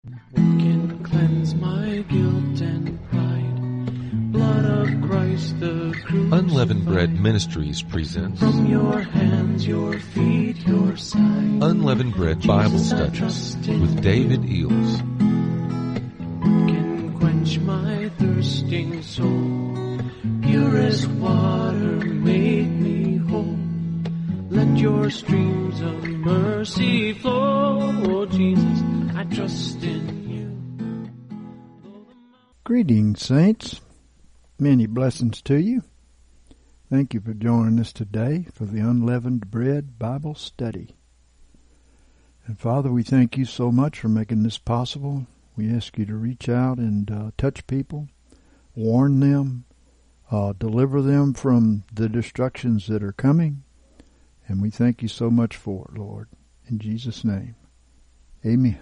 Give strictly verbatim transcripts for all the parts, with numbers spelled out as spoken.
What can cleanse my guilt and pride? Blood of Christ the crucified. Unleavened Bread Ministries presents From your hands, your feet, your side. Unleavened Bread Bible Jesus, I Studies trust in with David Eels. What can quench my thirsting soul? Purest water, make me whole. Let your streams of mercy flow. Oh, Jesus, I trust in you. Greetings, saints. Many blessings to you. Thank you for joining us today for the Unleavened Bread Bible Study. And Father, we thank you so much for making this possible. We ask you to reach out and uh, touch people, warn them, uh, deliver them from the destructions that are coming. And we thank you so much for it, Lord. In Jesus' name, amen.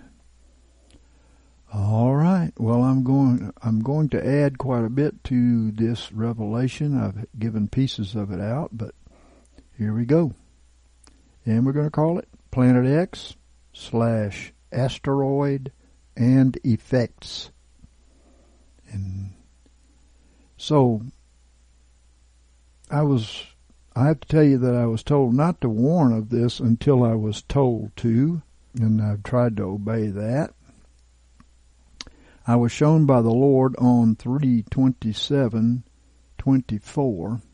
All right. Well, I'm going. I'm going to add quite a bit to this revelation. I've given pieces of it out, but here we go. And we're going to call it Planet X slash Asteroid and Effects. And so, I was. I have to tell you that I was told not to warn of this until I was told to, and I've tried to obey that. I was shown by the Lord on three twenty-seven twenty-four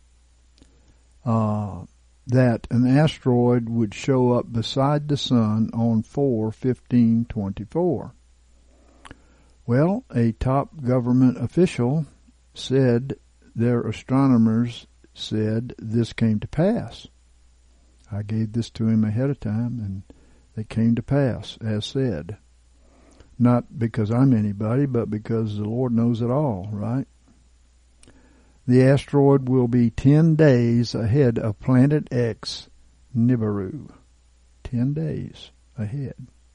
uh, that an asteroid would show up beside the sun on four fifteen twenty-four. Well, a top government official said their astronomers said this came to pass. I gave this to him ahead of time, and it came to pass, as said. Not because I'm anybody, but because the Lord knows it all, right? The asteroid will be ten days ahead of Planet X, Nibiru. Ten days ahead.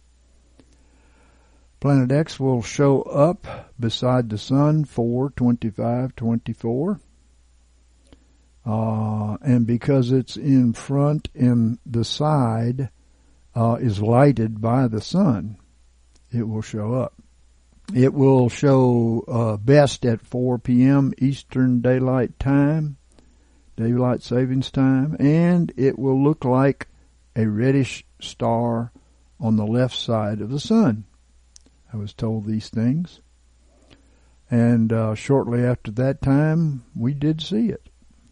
Planet X will show up beside the sun four twenty-five twenty-four. Uh, and because it's in front and the side uh, is lighted by the sun, it will show up. It will show uh, best at four p.m. Eastern Daylight Time, Daylight Savings Time, and it will look like a reddish star on the left side of the sun. I was told these things. And uh, shortly after that time, we did see it.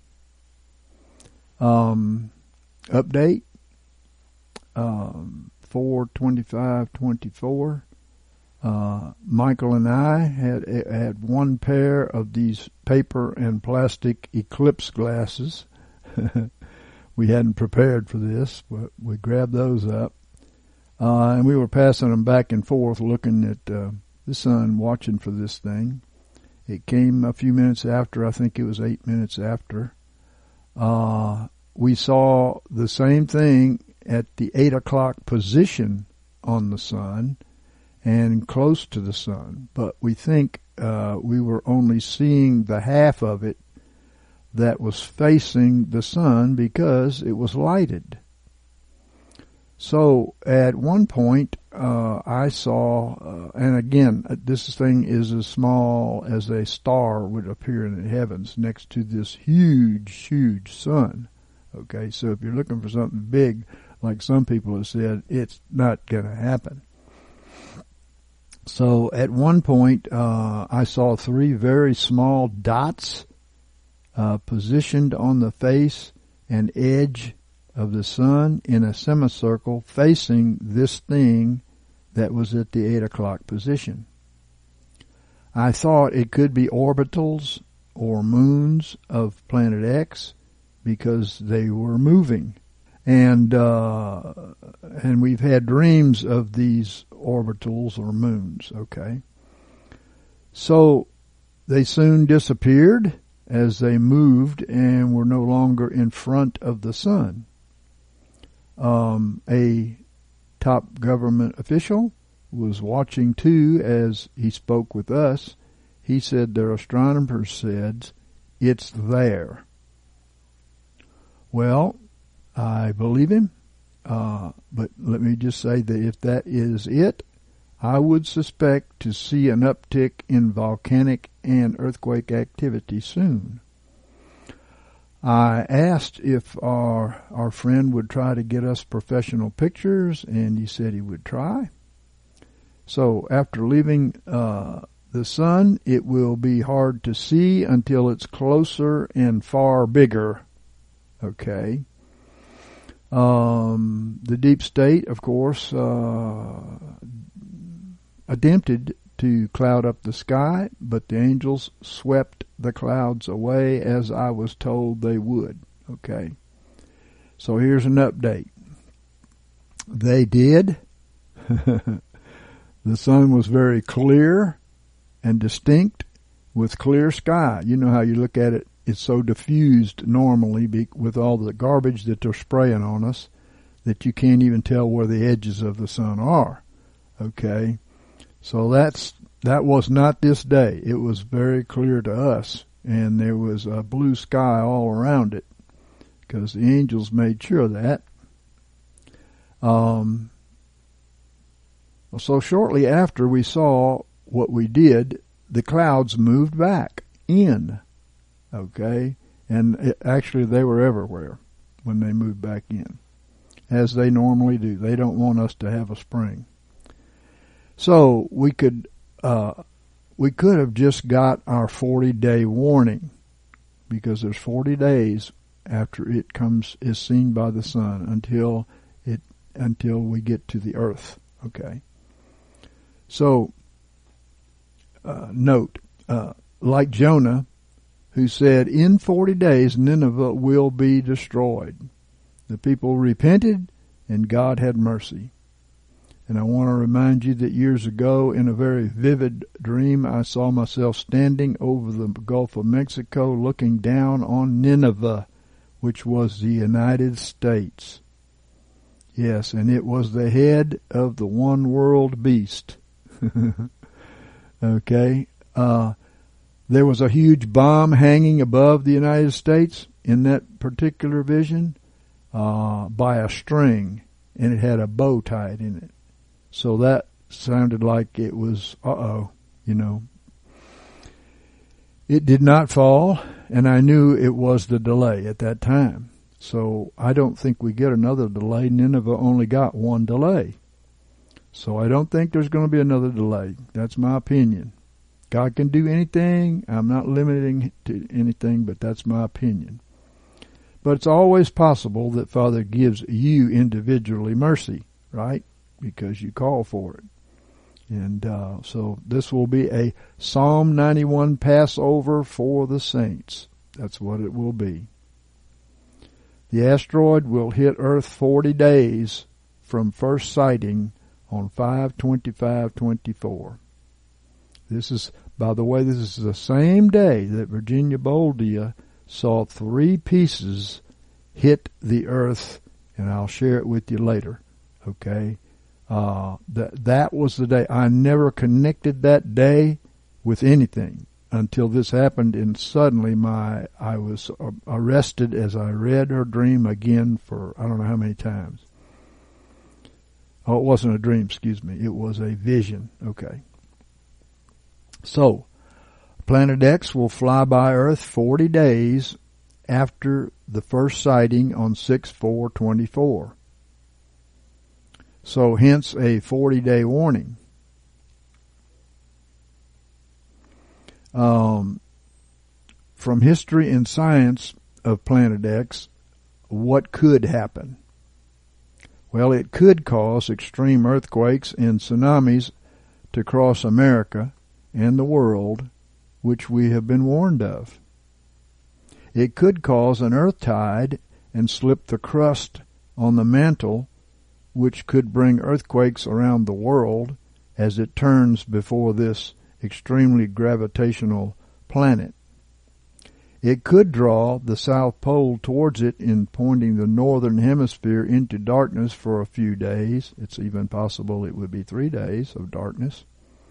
Um, update, um, four twenty-five twenty-four. Uh, Michael and I had had one pair of these paper and plastic eclipse glasses. We hadn't prepared for this, but we grabbed those up, uh, and we were passing them back and forth, looking at uh, the sun, watching for this thing. It came a few minutes after. I think it was eight minutes after. Uh, we saw the same thing at the eight o'clock position on the sun and close to the sun, but we think uh, we were only seeing the half of it that was facing the sun because it was lighted. So at one point uh, I saw, uh, and again, this thing is as small as a star would appear in the heavens next to this huge, huge sun. Okay, so if you're looking for something big, like some people have said, it's not going to happen. So at one point, uh, I saw three very small dots uh, positioned on the face and edge of the sun in a semicircle facing this thing that was at the eight o'clock position. I thought it could be orbitals or moons of Planet X because they were moving. And uh, and we've had dreams of these orbitals or moons, okay? So they soon disappeared as they moved and were no longer in front of the sun. Um, a top government official was watching too as he spoke with us. He said their astronomers said, it's there. Well, I believe him, uh, but let me just say that if that is it, I would suspect to see an uptick in volcanic and earthquake activity soon. I asked if our our friend would try to get us professional pictures, and he said he would try. So after leaving uh, the sun, it will be hard to see until it's closer and far bigger. Okay. Um, the deep state, of course, uh, attempted to cloud up the sky, but the angels swept the clouds away as I was told they would. Okay. So here's an update. They did. The sun was very clear and distinct with clear sky. You know how you look at it, it's so diffused normally be, with all the garbage that they're spraying on us that you can't even tell where the edges of the sun are. Okay. So that's that was not this day. It was very clear to us, and there was a blue sky all around it because the angels made sure of that. Um, so shortly after we saw what we did, the clouds moved back in, okay? And it, actually they were everywhere when they moved back in, as they normally do. They don't want us to have a spring. So we could uh, we could have just got our forty-day warning, because there's forty days after it comes is seen by the sun until it until we get to the earth. Okay. So uh, note, uh, like Jonah, who said, "In forty days Nineveh will be destroyed." The people repented, and God had mercy. And I want to remind you that years ago, in a very vivid dream, I saw myself standing over the Gulf of Mexico looking down on Nineveh, which was the United States. Yes, and it was the head of the one world beast. Okay. Uh, there was a huge bomb hanging above the United States in that particular vision uh, by a string, and it had a bow tied in it. So that sounded like it was, uh-oh, you know. It did not fall, and I knew it was the delay at that time. So I don't think we get another delay. Nineveh only got one delay. So I don't think there's going to be another delay. That's my opinion. God can do anything. I'm not limiting to anything, but that's my opinion. But it's always possible that Father gives you individually mercy, right? Because you call for it. And uh, so this will be a Psalm ninety-one Passover for the saints. That's what it will be. The asteroid will hit Earth forty days from first sighting on five twenty-five twenty-four. This is, by the way, this is the same day that Virginia Boldia saw three pieces hit the Earth, and I'll share it with you later. Okay? Uh, that that was the day. I never connected that day with anything until this happened, and suddenly my I was arrested as I read her dream again for I don't know how many times. Oh, it wasn't a dream, excuse me. It was a vision. Okay. So, Planet X will fly by Earth forty days after the first sighting on six four twenty-four. So hence a forty-day warning. Um, from history and science of Planet X, what could happen? Well, it could cause extreme earthquakes and tsunamis to cross America and the world, which we have been warned of. It could cause an earth tide and slip the crust on the mantle, which could bring earthquakes around the world as it turns before this extremely gravitational planet. It could draw the South Pole towards it in pointing the northern hemisphere into darkness for a few days. It's even possible it would be three days of darkness.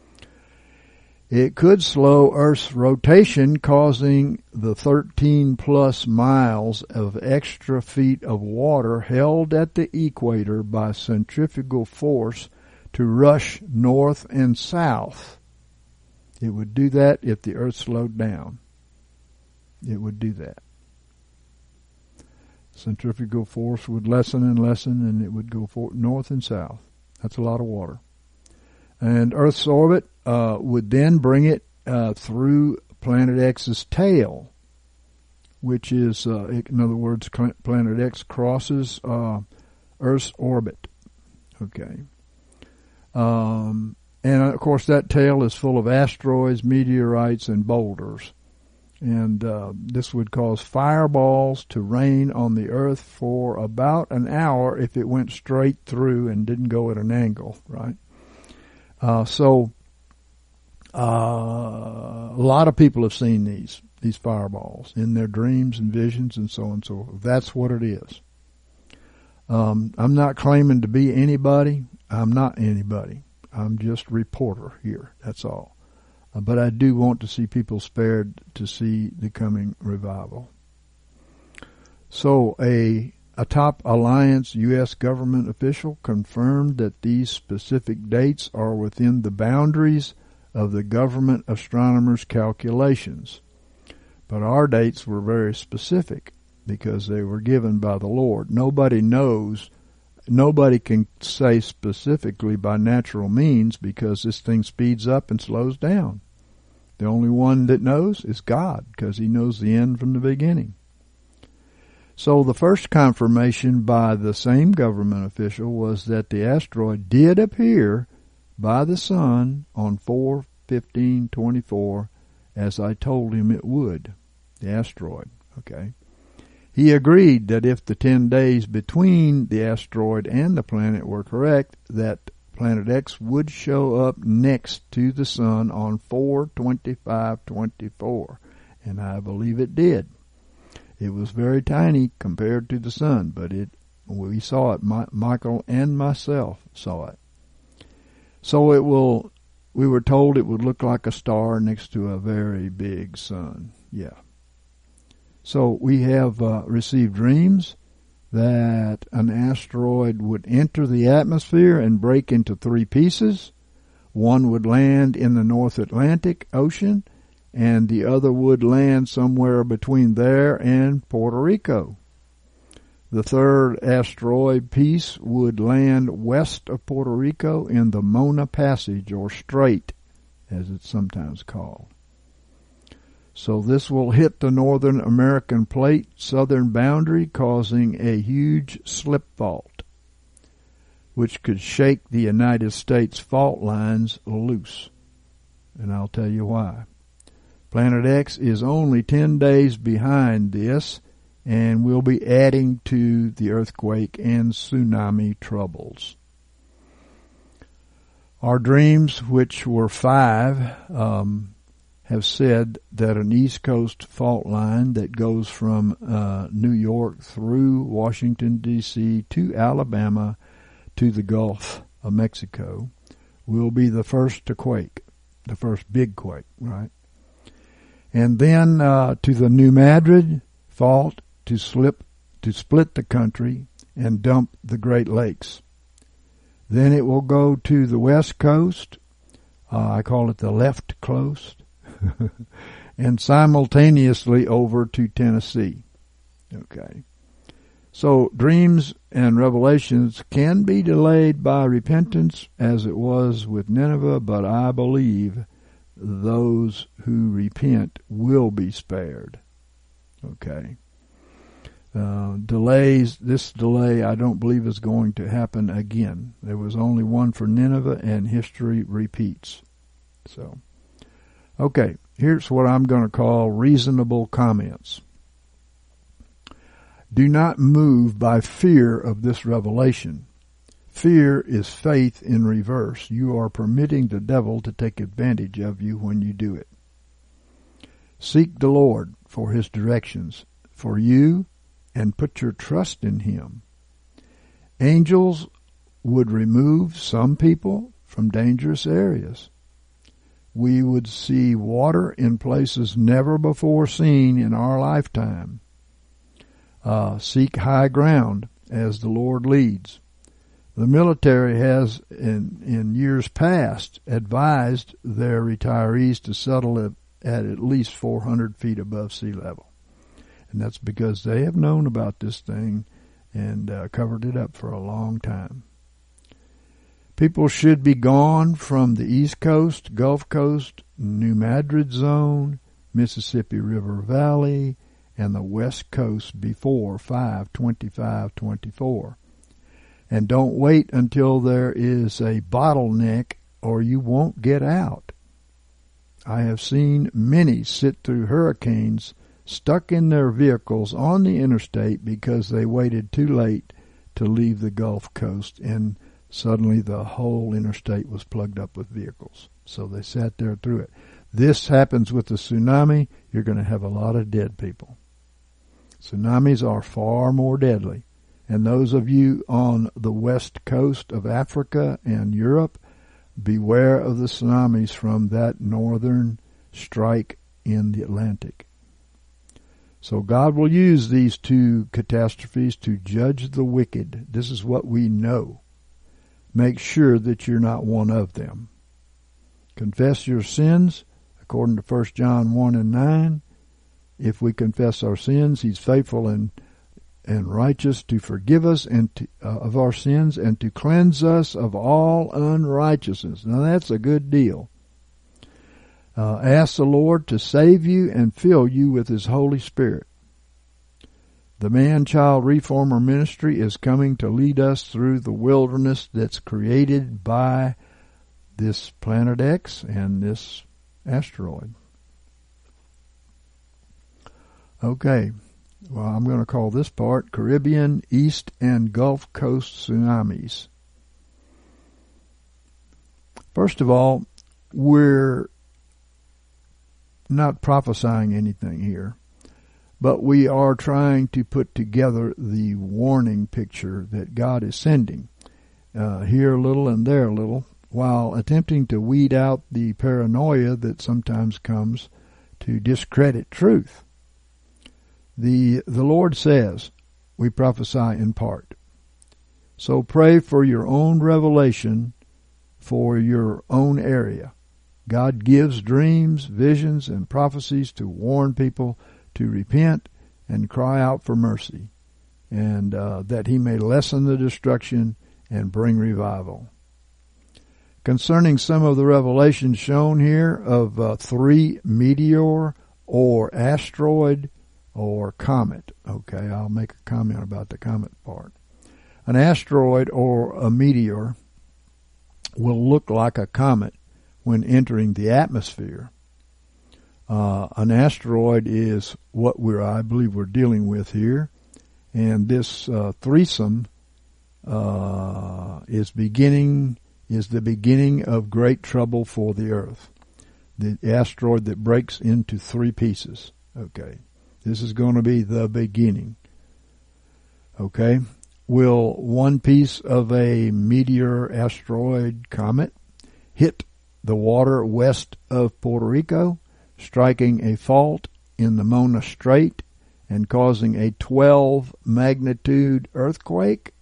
It could slow Earth's rotation, causing the thirteen plus miles of extra feet of water held at the equator by centrifugal force to rush north and south. It would do that if the earth slowed down. It would do that. Centrifugal force would lessen and lessen, and it would go for north and south. That's a lot of water. And Earth's orbit uh, would then bring it uh, through Planet X's tail, which is, uh, in other words, Planet X crosses uh, Earth's orbit. Okay. Um, and, of course, that tail is full of asteroids, meteorites, and boulders. And uh, this would cause fireballs to rain on the Earth for about an hour if it went straight through and didn't go at an angle, right? Uh, so uh, a lot of people have seen these, these fireballs in their dreams and visions and so on and so forth. That's what it is. Um, I'm not claiming to be anybody. I'm not anybody. I'm just a reporter here. That's all. Uh, but I do want to see people spared to see the coming revival. So a, a top alliance U S government official confirmed that these specific dates are within the boundaries of the government astronomers' calculations. But our dates were very specific because they were given by the Lord. Nobody knows, nobody can say specifically by natural means because this thing speeds up and slows down. The only one that knows is God, because he knows the end from the beginning. So the first confirmation by the same government official was that the asteroid did appear by the sun on four fifteen twenty-four, as I told him it would, the asteroid, okay? He agreed that if the ten days between the asteroid and the planet were correct, that Planet X would show up next to the sun on four twenty-five twenty-four, and I believe it did. It was very tiny compared to the sun, but it we saw it. My, Michael and myself saw it. So it will. We were told it would look like a star next to a very big sun. Yeah. So we have uh, received dreams that an asteroid would enter the atmosphere and break into three pieces. One would land in the North Atlantic Ocean, and the other would land somewhere between there and Puerto Rico. The third asteroid piece would land west of Puerto Rico in the Mona Passage, or Strait, as it's sometimes called. So this will hit the Northern American plate southern boundary, causing a huge slip fault, which could shake the United States fault lines loose. And I'll tell you why. Planet X is only ten days behind this, and will be adding to the earthquake and tsunami troubles. Our dreams, which were five, um, have said that an East Coast fault line that goes from uh, New York through Washington, D C to Alabama to the Gulf of Mexico will be the first to quake, the first big quake, right? And then uh, to the New Madrid fault to slip, to split the country and dump the Great Lakes. Then it will go to the West Coast, uh, I call it the left coast, and simultaneously over to Tennessee. Okay. So dreams and revelations can be delayed by repentance, as it was with Nineveh, but I believe those who repent will be spared. Okay. Uh, delays, this delay I don't believe is going to happen again. There was only one for Nineveh, and history repeats. So, okay, here's what I'm going to call reasonable comments. Do not move by fear of this revelation. Fear is faith in reverse. You are permitting the devil to take advantage of you when you do it. Seek the Lord for his directions for you, and put your trust in him. Angels would remove some people from dangerous areas. We would see water in places never before seen in our lifetime. Uh, seek high ground as the Lord leads. The military has, in, in years past, advised their retirees to settle at, at at least four hundred feet above sea level. And that's because they have known about this thing and uh, covered it up for a long time. People should be gone from the East Coast, Gulf Coast, New Madrid Zone, Mississippi River Valley, and the West Coast before five twenty-five twenty-four. And don't wait until there is a bottleneck or you won't get out. I have seen many sit through hurricanes stuck in their vehicles on the interstate because they waited too late to leave the Gulf Coast, and suddenly the whole interstate was plugged up with vehicles. So they sat there through it. This happens with the tsunami. You're going to have a lot of dead people. Tsunamis are far more deadly. And those of you on the west coast of Africa and Europe, beware of the tsunamis from that northern strike in the Atlantic. So God will use these two catastrophes to judge the wicked. This is what we know. Make sure that you're not one of them. Confess your sins, according to First John one and nine. If we confess our sins, He's faithful and and righteous to forgive us and to, uh, of our sins and to cleanse us of all unrighteousness. Now that's a good deal. Uh, ask the Lord to save you and fill you with His Holy Spirit. The Man-Child Reformer Ministry is coming to lead us through the wilderness that's created by this Planet X and this asteroid. Okay. Well, I'm going to call this part Caribbean, East, and Gulf Coast Tsunamis. First of all, we're not prophesying anything here, but we are trying to put together the warning picture that God is sending, uh, here a little and there a little, while attempting to weed out the paranoia that sometimes comes to discredit truth. The the Lord says, we prophesy in part. So pray for your own revelation for your own area. God gives dreams, visions, and prophecies to warn people to repent and cry out for mercy, and uh, that He may lessen the destruction and bring revival. Concerning some of the revelations shown here of uh, three meteor or asteroid or comet. Okay, I'll make a comment about the comet part. An asteroid or a meteor will look like a comet when entering the atmosphere. Uh, an asteroid is what we're, I believe we're dealing with here. And this uh, threesome uh, is beginning, is the beginning of great trouble for the earth. The asteroid that breaks into three pieces. Okay. This is going to be the beginning. Okay. Will one piece of a meteor, asteroid, comet hit the water west of Puerto Rico, striking a fault in the Mona Strait and causing a twelve magnitude earthquake?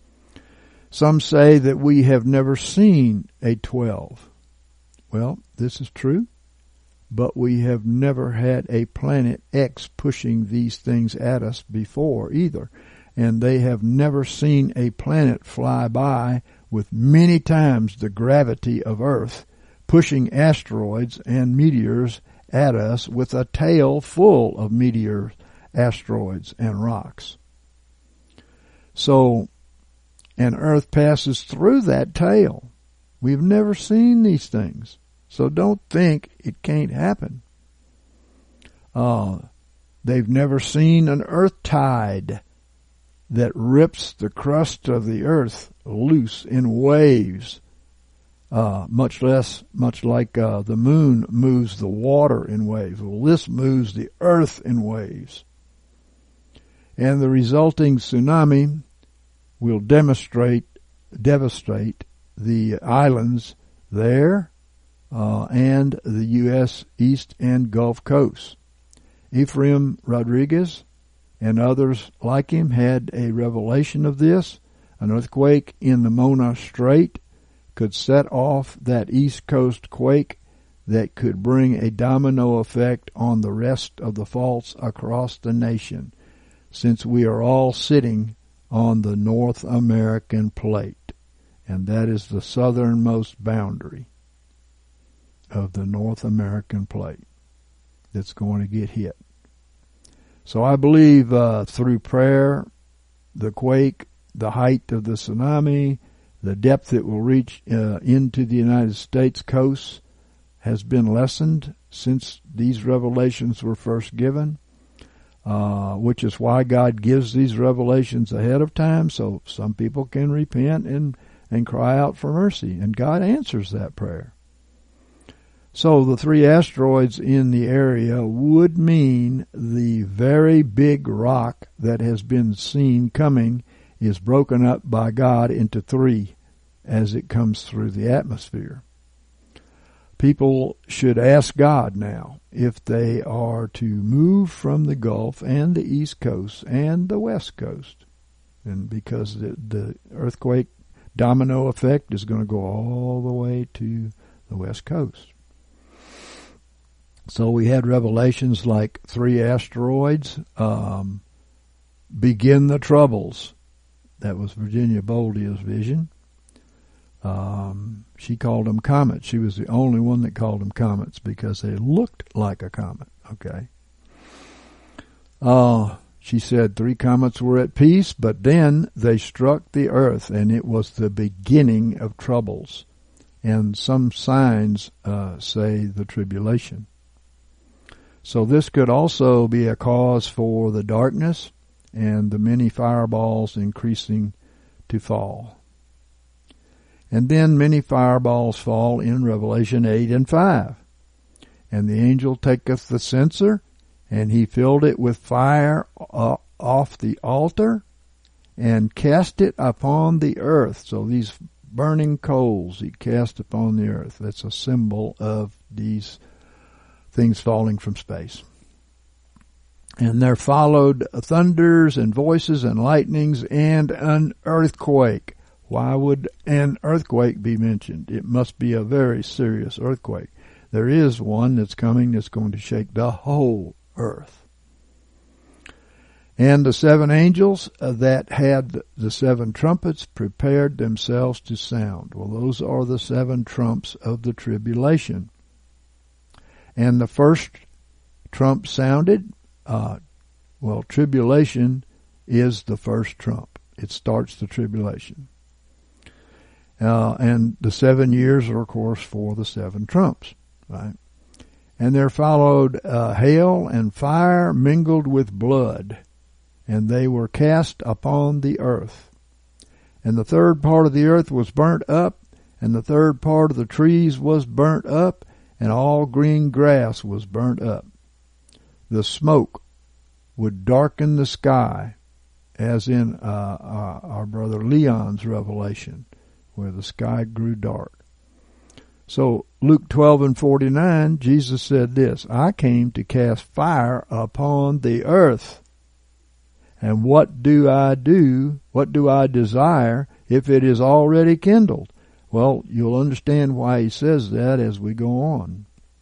Some say that we have never seen a twelve. Well, this is true. But we have never had a Planet X pushing these things at us before either. And they have never seen a planet fly by with many times the gravity of Earth pushing asteroids and meteors at us with a tail full of meteors, asteroids, and rocks. So, and Earth passes through that tail. We've never seen these things. So don't think it can't happen. Uh, they've never seen an earth tide that rips the crust of the earth loose in waves, uh, much less, much like uh, the moon moves the water in waves. Well, this moves the earth in waves. And the resulting tsunami will demonstrate, devastate the islands there, Uh, and the U S East and Gulf Coast. Ephraim Rodriguez and others like him had a revelation of this An earthquake in the Mona Strait could set off that East Coast quake that could bring a domino effect on the rest of the faults across the nation, since we are all sitting on the North American plate, and that is the southernmost boundary of the North American plate that's going to get hit. So I believe uh, through prayer, the quake, the height of the tsunami, the depth it will reach uh, into the United States coast has been lessened since these revelations were first given, uh, which is why God gives these revelations ahead of time, so some people can repent and, and cry out for mercy, and God answers that prayer. So the three asteroids in the area would mean the very big rock that has been seen coming is broken up by God into three as it comes through the atmosphere. People should ask God now if they are to move from the Gulf and the East Coast and the West Coast. And because the, the earthquake domino effect is going to go all the way to the West Coast. So we had revelations like three asteroids, um, begin the troubles. That was Virginia Boldia's vision. Um, she called them comets. She was the only one that called them comets because they looked like a comet. Okay. Uh, she said three comets were at peace, but then they struck the earth, and it was the beginning of troubles. And some signs uh, say the tribulation. So this could also be a cause for the darkness and the many fireballs increasing to fall. And then many fireballs fall in Revelation eight and five. And the angel taketh the censer, and he filled it with fire uh, off the altar, and cast it upon the earth. So these burning coals he cast upon the earth. That's a symbol of these things falling from space. And there followed thunders and voices and lightnings and an earthquake. Why would an earthquake be mentioned? It must be a very serious earthquake. There is one that's coming that's going to shake the whole earth. And the seven angels that had the seven trumpets prepared themselves to sound. Well, those are the seven trumps of the tribulation. And the first trump sounded. Uh, well, tribulation is the first trump. It starts the tribulation. Uh, and the seven years are, of course, for the seven trumps, right? And there followed uh, hail and fire mingled with blood, and they were cast upon the earth. And the third part of the earth was burnt up, and the third part of the trees was burnt up, and all green grass was burnt up. The smoke would darken the sky, as in uh, our, our brother Leon's revelation, where the sky grew dark. So Luke twelve and forty-nine, Jesus said this, I came to cast fire upon the earth. And what do I do? What do I desire if it is already kindled? Well, you'll understand why he says that as we go on.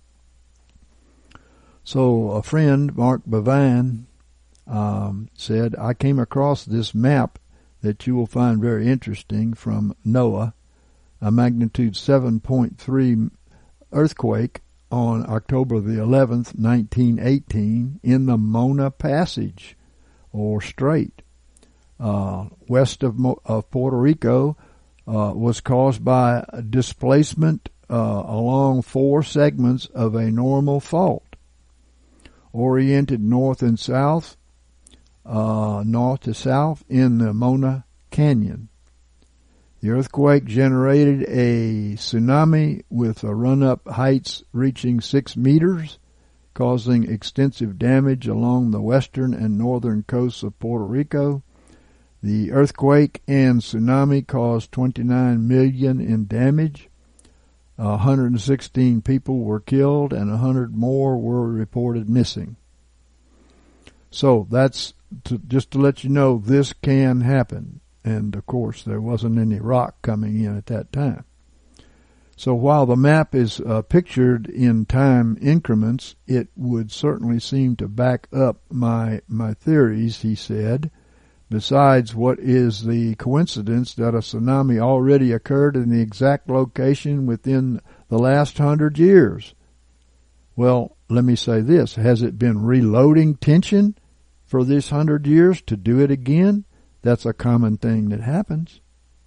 So a friend, Mark Bavine, um, said, I came across this map that you will find very interesting from NOAA, a magnitude seven point three earthquake on October the eleventh, nineteen eighteen, in the Mona Passage, or Strait, uh, west of, Mo- of Puerto Rico, uh, was caused by displacement uh, along four segments of a normal fault, oriented north and south, uh, north to south in the Mona Canyon. The earthquake generated a tsunami with a run-up heights reaching six meters, causing extensive damage along the western and northern coasts of Puerto Rico. The earthquake and tsunami caused twenty-nine million dollars in damage. one hundred sixteen people were killed and one hundred more were reported missing. So that's to, just to let you know this can happen. And of course, there wasn't any rock coming in at that time. So while the map is uh, pictured in time increments, it would certainly seem to back up my my theories, he said. Besides, what is the coincidence that a tsunami already occurred in the exact location within the last hundred years? Well, let me say this. Has it been reloading tension for this hundred years to do it again? That's a common thing that happens.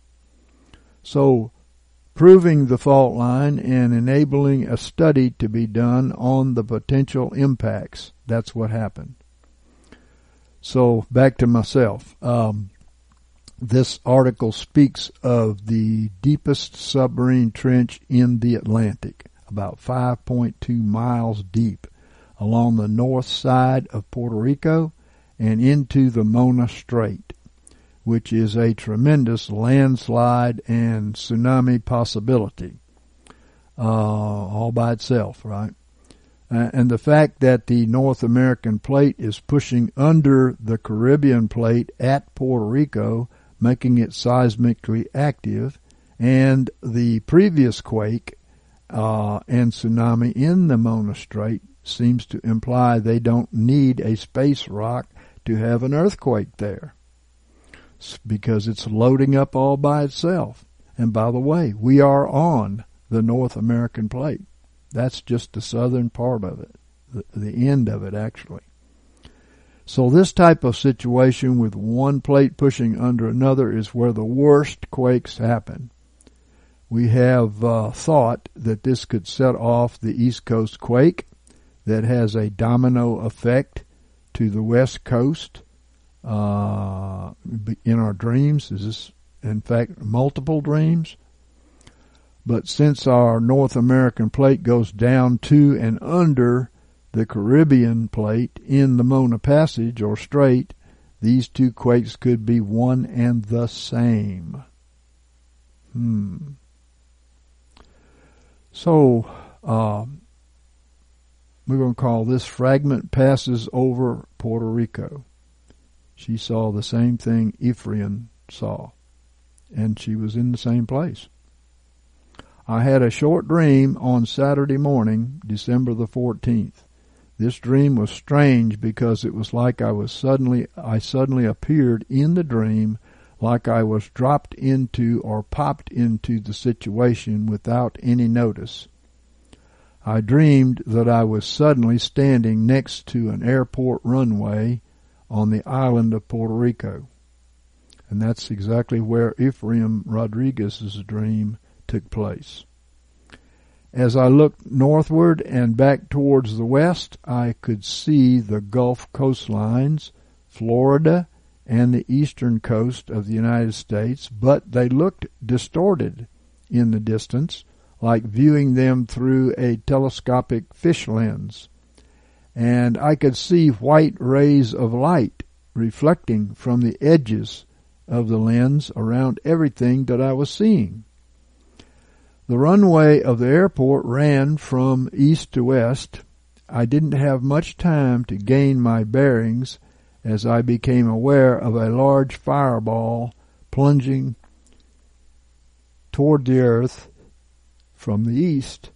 So, proving the fault line and enabling a study to be done on the potential impacts. That's what happened. So back to myself. Um, this article speaks of the deepest submarine trench in the Atlantic, about five point two miles deep, along the north side of Puerto Rico and into the Mona Strait, which is a tremendous landslide and tsunami possibility, uh, all by itself, right? Uh, and the fact that the North American plate is pushing under the Caribbean plate at Puerto Rico, making it seismically active, and the previous quake uh, and tsunami in the Mona Strait seems to imply they don't need a space rock to have an earthquake there, because it's loading up all by itself. And by the way, we are on the North American plate. That's just the southern part of it, the, the end of it actually. So this type of situation with one plate pushing under another is where the worst quakes happen. We have uh, thought that this could set off the East Coast quake that has a domino effect to the West Coast uh, in our dreams. Is this, in fact, multiple dreams? But since our North American plate goes down to and under the Caribbean plate in the Mona Passage or Strait, these two quakes could be one and the same. Hmm. So, uh, we're going to call this fragment passes over Puerto Rico. She saw the same thing Ephraim saw, and she was in the same place. I had a short dream on Saturday morning, December the fourteenth. This dream was strange because it was like I was suddenly, I suddenly appeared in the dream, like I was dropped into or popped into the situation without any notice. I dreamed that I was suddenly standing next to an airport runway on the island of Puerto Rico. And that's exactly where Ephraim Rodriguez's dream took place. As I looked northward and back towards the west, I could see the Gulf coastlines, Florida, and the eastern coast of the United States, but they looked distorted in the distance, like viewing them through a telescopic fish lens. And I could see white rays of light reflecting from the edges of the lens around everything that I was seeing. The runway of the airport ran from east to west. I didn't have much time to gain my bearings as I became aware of a large fireball plunging toward the earth from the east.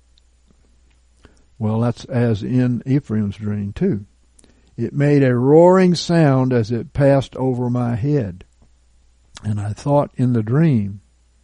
Well, that's as in Ephraim's dream too. It made a roaring sound as it passed over my head, and I thought in the dream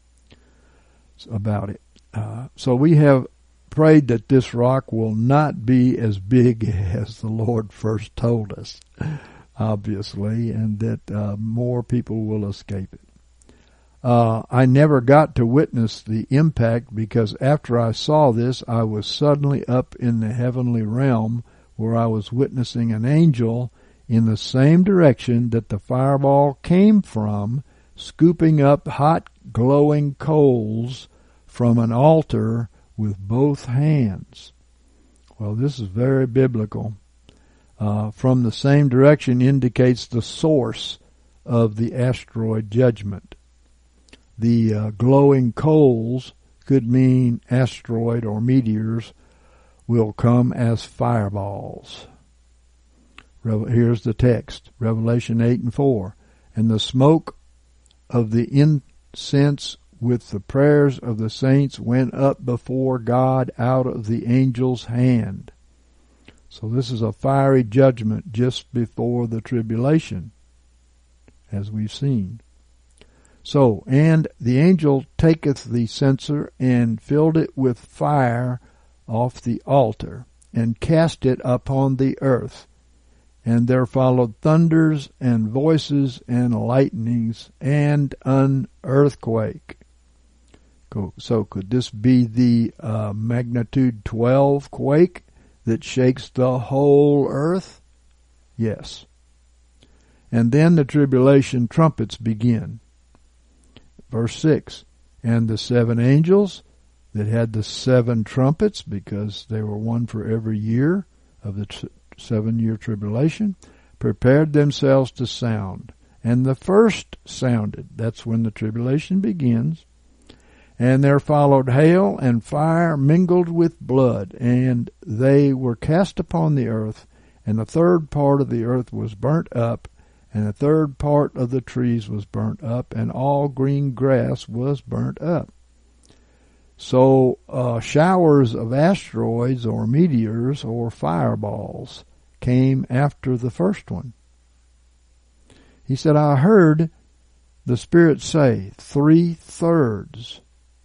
about it. Uh, so we have prayed that this rock will not be as big as the Lord first told us, obviously, and that uh, more people will escape it. Uh, I never got to witness the impact because after I saw this, I was suddenly up in the heavenly realm where I was witnessing an angel in the same direction that the fireball came from, scooping up hot glowing coals from an altar with both hands. Well, this is very biblical. Uh, from the same direction indicates the source of the asteroid judgment. The uh, glowing coals could mean asteroid or meteors will come as fireballs. Re- here's the text, Revelation eight and four. And the smoke of the incense with the prayers of the saints went up before God out of the angel's hand. So this is a fiery judgment just before the tribulation, as we've seen. So, and the angel taketh the censer and filled it with fire off the altar, and cast it upon the earth. And there followed thunders and voices and lightnings and an earthquake. So could this be the uh, magnitude twelve quake that shakes the whole earth? Yes. And then the tribulation trumpets begin. Verse six, and the seven angels that had the seven trumpets, because they were one for every year of the t- seven-year tribulation, prepared themselves to sound. And the first sounded. That's when the tribulation begins. And there followed hail and fire mingled with blood, and they were cast upon the earth, and the third part of the earth was burnt up, and the third part of the trees was burnt up, and all green grass was burnt up. So uh, showers of asteroids or meteors or fireballs came after the first one. He said, I heard the Spirit say, three-thirds.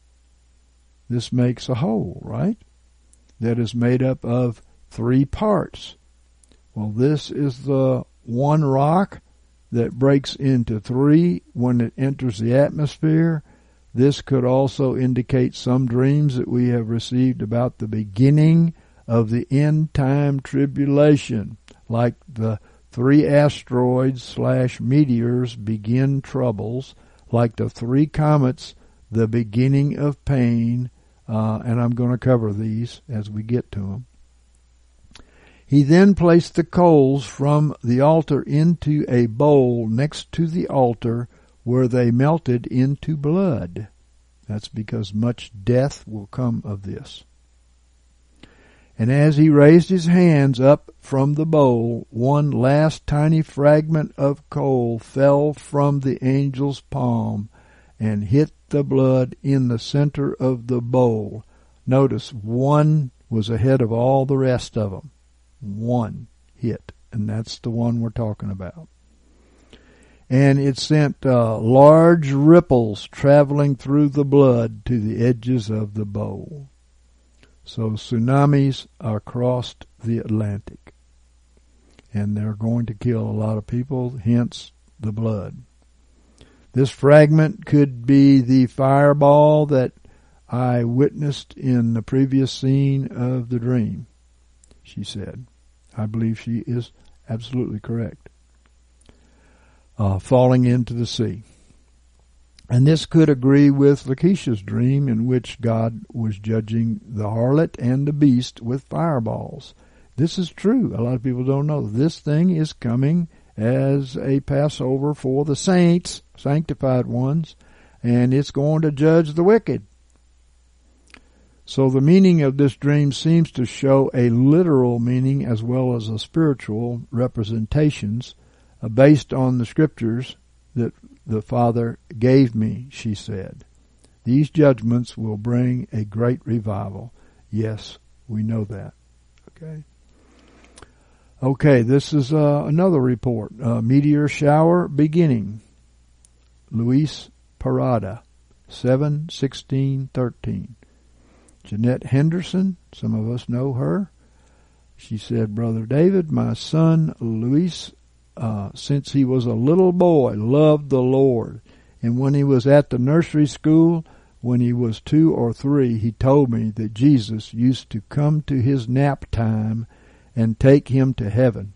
This makes a whole, right? That is made up of three parts. Well, this is the one rock that breaks into three when it enters the atmosphere. This could also indicate some dreams that we have received about the beginning of the end-time tribulation, like the three asteroids slash meteors begin troubles, like the three comets, the beginning of pain, uh, and I'm going to cover these as we get to them. He then placed the coals from the altar into a bowl next to the altar, where they melted into blood. That's because much death will come of this. And as he raised his hands up from the bowl, one last tiny fragment of coal fell from the angel's palm and hit the blood in the center of the bowl. Notice, one was ahead of all the rest of them. One hit, and that's the one we're talking about. And it sent uh, large ripples traveling through the blood to the edges of the bowl. So tsunamis are crossed the Atlantic, and they're going to kill a lot of people, hence the blood. This fragment could be the fireball that I witnessed in the previous scene of the dream, she said. I believe she is absolutely correct. Uh, falling into the sea. And this could agree with Lakeisha's dream, in which God was judging the harlot and the beast with fireballs. This is true. A lot of people don't know. This thing is coming as a Passover for the saints, sanctified ones, and it's going to judge the wicked. So the meaning of this dream seems to show a literal meaning as well as a spiritual representations uh, based on the scriptures that the Father gave me, she said. These judgments will bring a great revival. Yes, we know that. Okay. Okay, this is uh, another report. Uh, meteor shower beginning. Luis Parada, seven sixteen thirteen. Jeanette Henderson, some of us know her. She said, Brother David, my son Luis, uh, since he was a little boy, loved the Lord. And when he was at the nursery school, when he was two or three, he told me that Jesus used to come to his nap time and take him to heaven,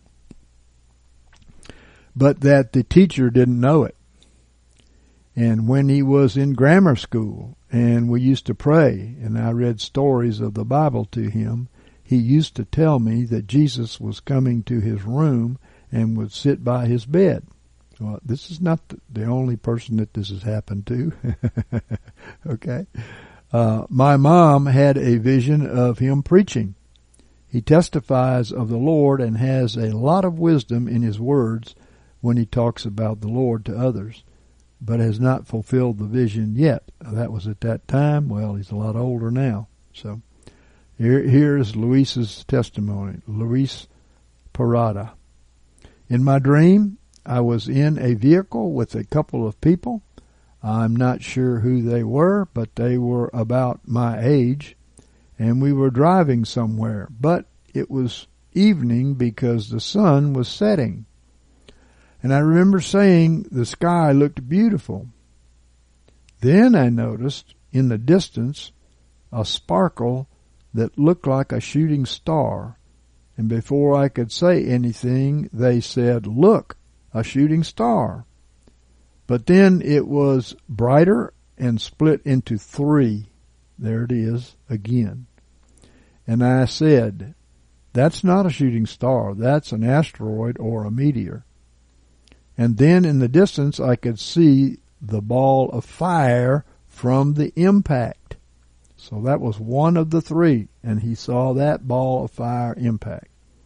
but that the teacher didn't know it. And when he was in grammar school, and we used to pray, and I read stories of the Bible to him, he used to tell me that Jesus was coming to his room and would sit by his bed. Well, this is not the only person that this has happened to. Okay. Uh, my mom had a vision of him preaching. He testifies of the Lord and has a lot of wisdom in his words when he talks about the Lord to others. but has not fulfilled the vision yet. That was at that time. Well, he's a lot older now. So here, here's Luis's testimony. Luis Parada. In my dream, I was in a vehicle with a couple of people. I'm not sure who they were, but they were about my age, and we were driving somewhere. But it was evening because the sun was setting. And I remember saying the sky looked beautiful. Then I noticed in the distance a sparkle that looked like a shooting star. And before I could say anything, they said, "Look, a shooting star." But then it was brighter and split into three. There it is again. And I said, "That's not a shooting star. That's an asteroid or a meteor." And then in the distance I could see the ball of fire from the impact. So that was one of the three, and he saw that ball of fire impact.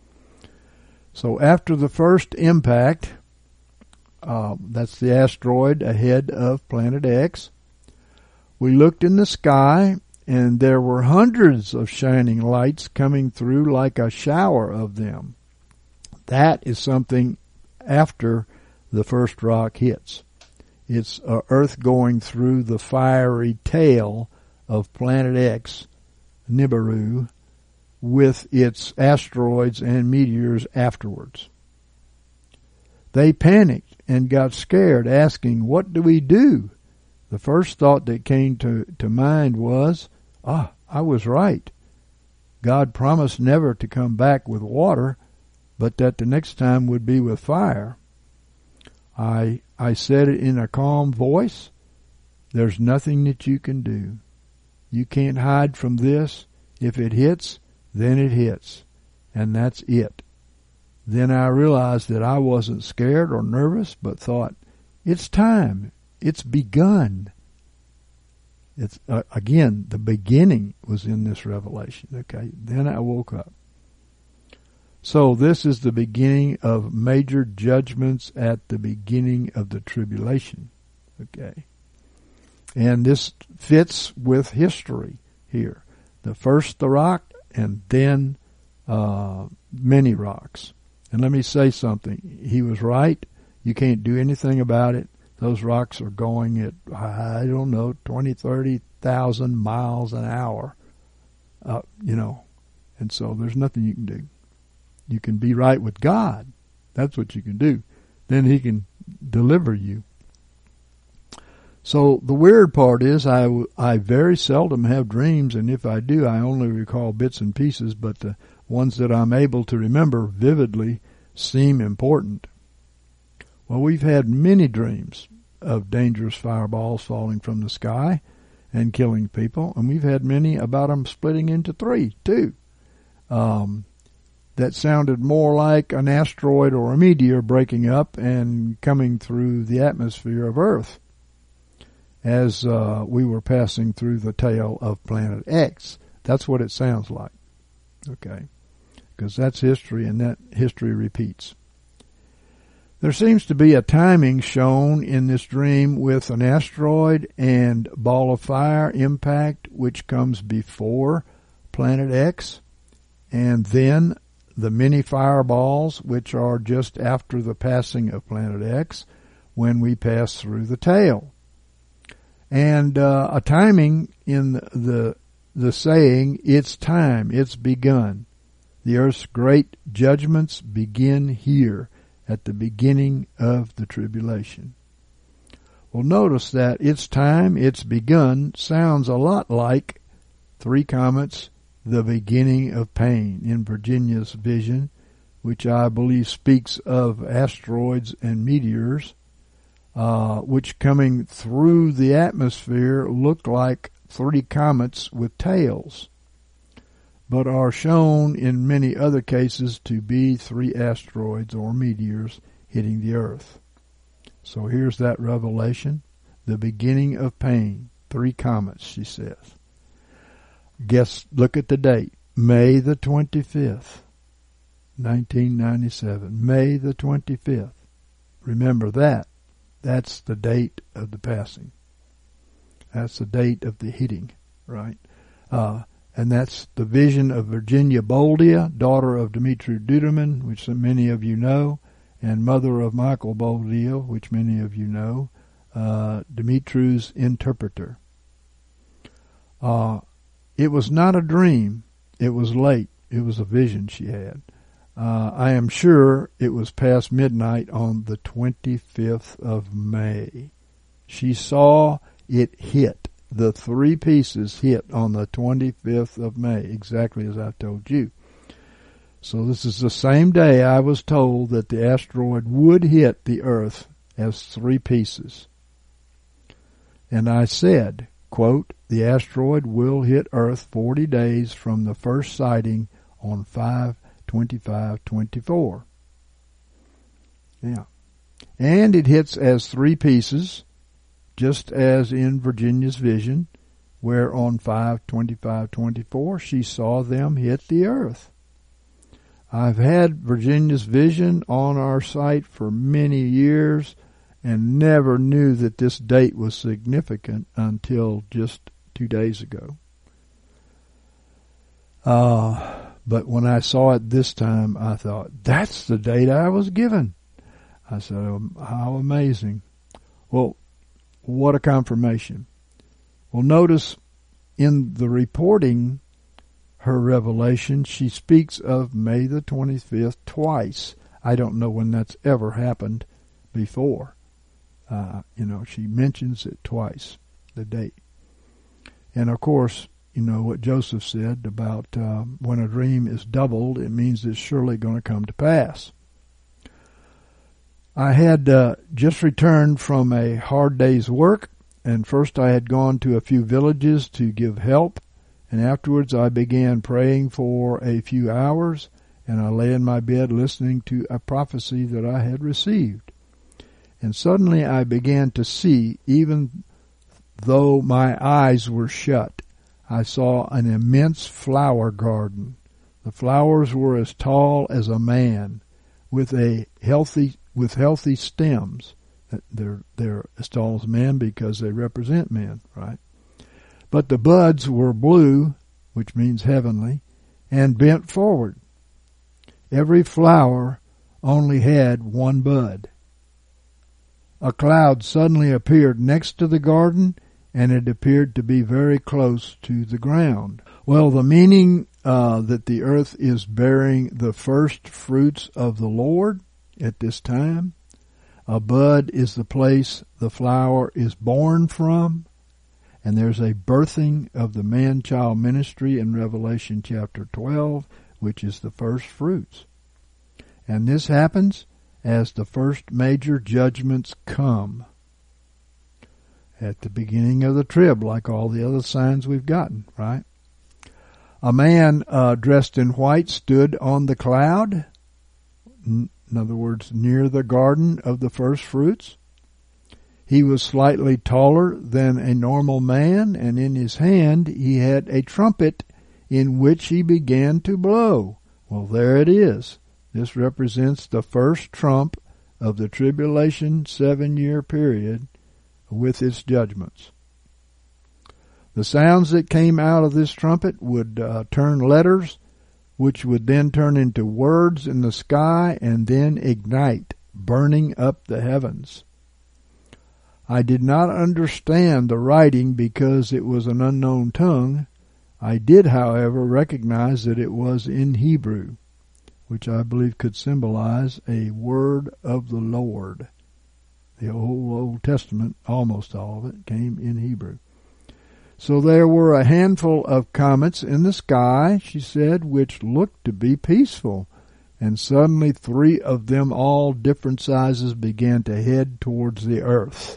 So after the first impact, uh, that's the asteroid ahead of Planet X, we looked in the sky, and there were hundreds of shining lights coming through like a shower of them. That is something after the first rock hits. It's uh, Earth going through the fiery tail of Planet X, Nibiru, with its asteroids and meteors afterwards. They panicked and got scared, asking, "What do we do?" The first thought that came to, to mind was, ah, I was right. God promised never to come back with water, but that the next time would be with fire. I I said it in a calm voice. There's nothing that you can do. You can't hide from this. If it hits, then it hits. And that's it. Then I realized that I wasn't scared or nervous, but thought, it's time. It's begun. It's uh, again, the beginning was in this revelation. Okay, then I woke up. So this is the beginning of major judgments at the beginning of the tribulation. Okay. And this fits with history here. The first the rock, and then uh, many rocks. And let me say something. He was right. You can't do anything about it. Those rocks are going at, I don't know, twenty, thirty thousand miles an hour. Uh, you know, and so there's nothing you can do. You can be right with God. That's what you can do. Then he can deliver you. So the weird part is I, I very seldom have dreams, and if I do, I only recall bits and pieces, but the ones that I'm able to remember vividly seem important. Well, we've had many dreams of dangerous fireballs falling from the sky and killing people, and we've had many about them splitting into three, too. Um, that sounded more like an asteroid or a meteor breaking up and coming through the atmosphere of Earth as uh, we were passing through the tail of Planet X. That's what it sounds like, okay, because that's history, and that history repeats. There seems to be a timing shown in this dream with an asteroid and ball of fire impact, which comes before Planet X, and then the many fireballs, which are just after the passing of Planet X, when we pass through the tail. And uh, a timing in the, the the saying, it's time, it's begun. The earth's great judgments begin here at the beginning of the tribulation. Well, notice that it's time, it's begun sounds a lot like Three Comets, the beginning of pain in Virginia's vision, which I believe speaks of asteroids and meteors, uh, which coming through the atmosphere look like three comets with tails, but are shown in many other cases to be three asteroids or meteors hitting the earth. So here's that revelation, the beginning of pain, three comets, she says. Guess, look at the date, May the twenty-fifth, nineteen ninety-seven, May the twenty-fifth. Remember that. That's the date of the passing. That's the date of the hitting, right? Uh, and that's the vision of Virginia Boldia, daughter of Dmitri Duduman, which many of you know, and mother of Michael Boldia, which many of you know, uh, Dimitri's interpreter. Uh, it was not a dream. It was late. It was a vision she had. Uh, I am sure it was past midnight on the twenty-fifth of May. She saw it hit. The three pieces hit on the twenty-fifth of May, exactly as I told you. So this is the same day I was told that the asteroid would hit the Earth as three pieces. And I said, quote, the asteroid will hit Earth forty days from the first sighting on five twenty-five twenty-four. Yeah. And it hits as three pieces, just as in Virginia's vision, where on five twenty-five twenty-four she saw them hit the Earth. I've had Virginia's vision on our site for many years and never knew that this date was significant until just two days ago. Uh, but when I saw it this time, I thought, that's the date I was given. I said, oh, how amazing. Well, what a confirmation. Well, notice in the reporting her revelation, she speaks of May the twenty-fifth twice. I don't know when that's ever happened before. Uh, you know, she mentions it twice, the date. And of course, you know what Joseph said about uh, when a dream is doubled, it means it's surely going to come to pass. I had uh, just returned from a hard day's work, and first I had gone to a few villages to give help, and afterwards I began praying for a few hours, and I lay in my bed listening to a prophecy that I had received. And suddenly I began to see, even though my eyes were shut. I saw an immense flower garden. The flowers were as tall as a man, with a healthy with healthy stems. They're they're as tall as men because they represent men, right? But the buds were blue, which means heavenly, and bent forward. Every flower only had one bud. A cloud suddenly appeared next to the garden, and it appeared to be very close to the ground. Well, the meaning uh, that the earth is bearing the first fruits of the Lord at this time. A bud is the place the flower is born from, and there's a birthing of the man-child ministry in Revelation chapter twelve, which is the first fruits. And this happens as the first major judgments come at the beginning of the trib, like all the other signs we've gotten, right? A man uh, dressed in white stood on the cloud, in other words, near the garden of the first fruits. He was slightly taller than a normal man, and in his hand he had a trumpet in which he began to blow. Well, there it is. This represents the first trump of the tribulation seven-year period with its judgments. The sounds that came out of this trumpet would uh, turn letters, which would then turn into words in the sky and then ignite, burning up the heavens. I did not understand the writing because it was an unknown tongue. I did, however, recognize that it was in Hebrew, which I believe could symbolize a word of the Lord. The whole Old Testament, almost all of it, came in Hebrew. So there were a handful of comets in the sky, she said, which looked to be peaceful, and suddenly three of them, all different sizes, began to head towards the earth.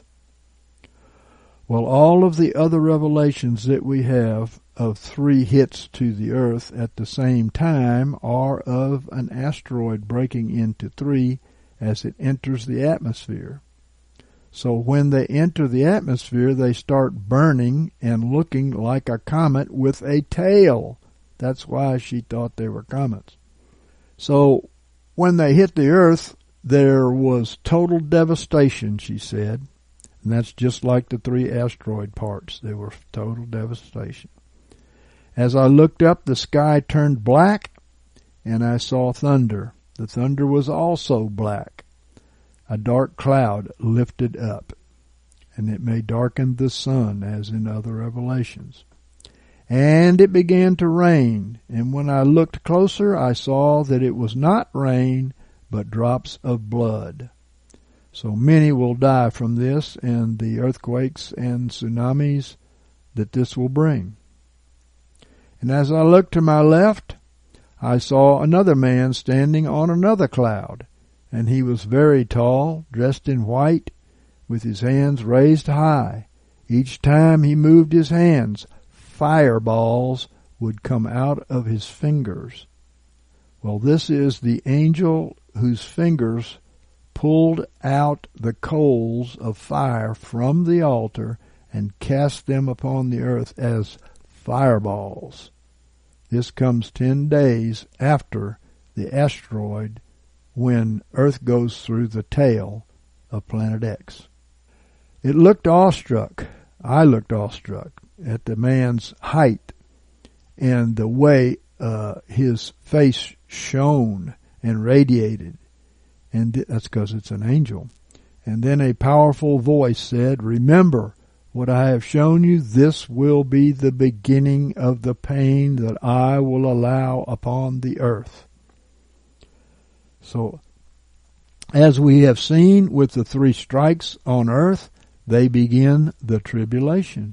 Well, all of the other revelations that we have of three hits to the earth at the same time are of an asteroid breaking into three as it enters the atmosphere. So when they enter the atmosphere, they start burning and looking like a comet with a tail. That's why she thought they were comets. So when they hit the earth, there was total devastation, she said. And that's just like the three asteroid parts. They were total devastation. As I looked up, the sky turned black, and I saw thunder. The thunder was also black. A dark cloud lifted up, and it may darken the sun, as in other revelations. And it began to rain, and when I looked closer, I saw that it was not rain, but drops of blood. So many will die from this and the earthquakes and tsunamis that this will bring. And as I looked to my left, I saw another man standing on another cloud, and he was very tall, dressed in white, with his hands raised high. Each time he moved his hands, fireballs would come out of his fingers. Well, this is the angel whose fingers pulled out the coals of fire from the altar and cast them upon the earth as fireballs. This comes ten days after the asteroid, when Earth goes through the tail of Planet X. It looked awestruck. I looked awestruck at the man's height and the way uh, his face shone and radiated. And that's because it's an angel. And then a powerful voice said, "Remember what I have shown you. This will be the beginning of the pain that I will allow upon the earth." So, as we have seen with the three strikes on earth, they begin the tribulation.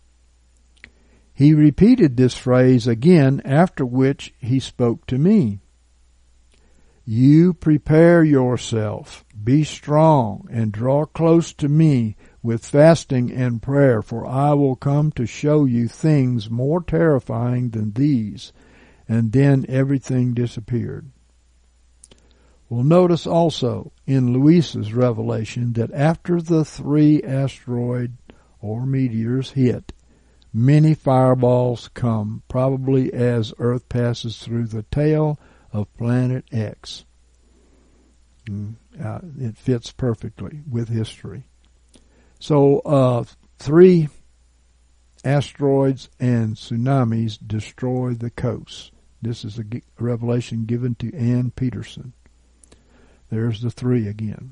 He repeated this phrase again, after which he spoke to me. "You prepare yourself, be strong, and draw close to me with fasting and prayer, for I will come to show you things more terrifying than these." And then everything disappeared. We'll notice also in Luis's revelation that after the three asteroid or meteors hit, many fireballs come, probably as Earth passes through the tail of Planet X. Uh, it fits perfectly with history. So, uh, three asteroids and tsunamis destroy the coast. This is a revelation given to Ann Peterson. There's the three again.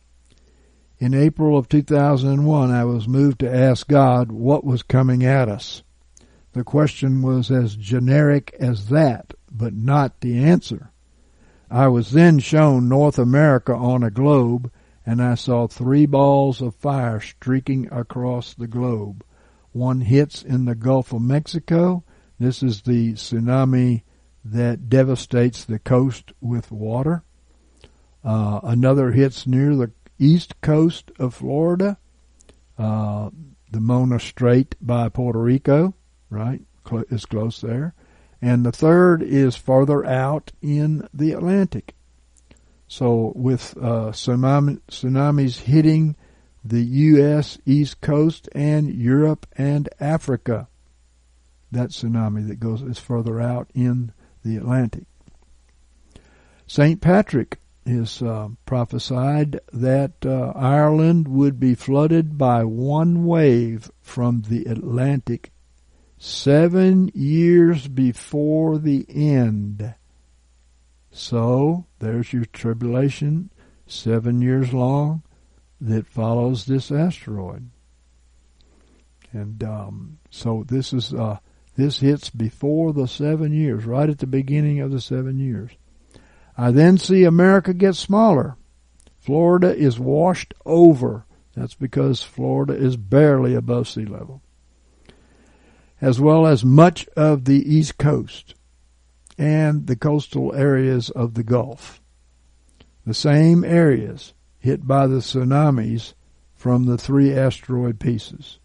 In April of two thousand one, I was moved to ask God what was coming at us. The question was as generic as that, but not the answer. I was then shown North America on a globe, and I saw three balls of fire streaking across the globe. One hits in the Gulf of Mexico. This is the tsunami that devastates the coast with water. Uh, another hits near the east coast of Florida, uh, the Mona Strait by Puerto Rico, right? Cl- is close there. And the third is farther out in the Atlantic. So with uh, tsunami, tsunamis hitting the U S East Coast and Europe and Africa, that tsunami that goes is further out in the Atlantic. Saint Patrick is uh, prophesied that uh, Ireland would be flooded by one wave from the Atlantic seven years before the end. So there's your tribulation, seven years long, that follows this asteroid. And um, so this is uh, this hits before the seven years, right at the beginning of the seven years. I then see America get smaller. Florida is washed over. That's because Florida is barely above sea level. As well as much of the East Coast and the coastal areas of the Gulf. The same areas hit by the tsunamis from the three asteroid pieces.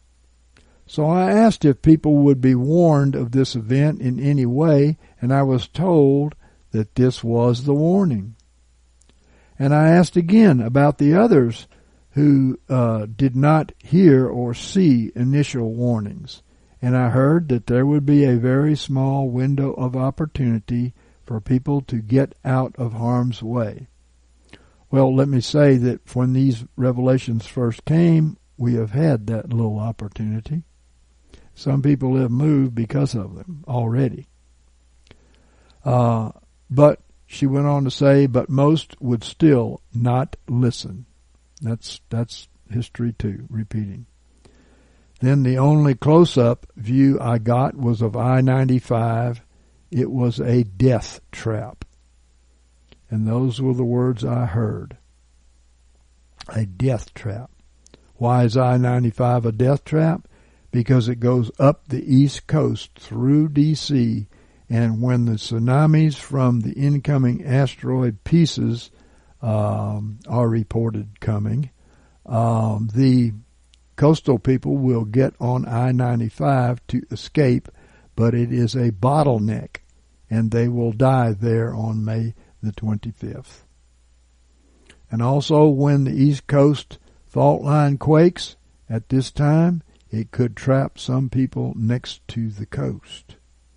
So I asked if people would be warned of this event in any way, and I was told that this was the warning. And I asked again about the others who uh, did not hear or see initial warnings. And I heard that there would be a very small window of opportunity for people to get out of harm's way. Well, let me say that when these revelations first came, we have had that little opportunity. Some people have moved because of them already. Uh, but she went on to say, but most would still not listen. That's that's history too, repeating. Then the only close-up view I got was of I ninety-five. It was a death trap. And those were the words I heard. A death trap. Why is I ninety-five a death trap? Because it goes up the East Coast through D C, and when the tsunamis from the incoming asteroid pieces um, are reported coming, um, the coastal people will get on I ninety-five to escape, but it is a bottleneck, and they will die there on May the twenty-fifth. And also, when the East Coast fault line quakes at this time, it could trap some people next to the coast.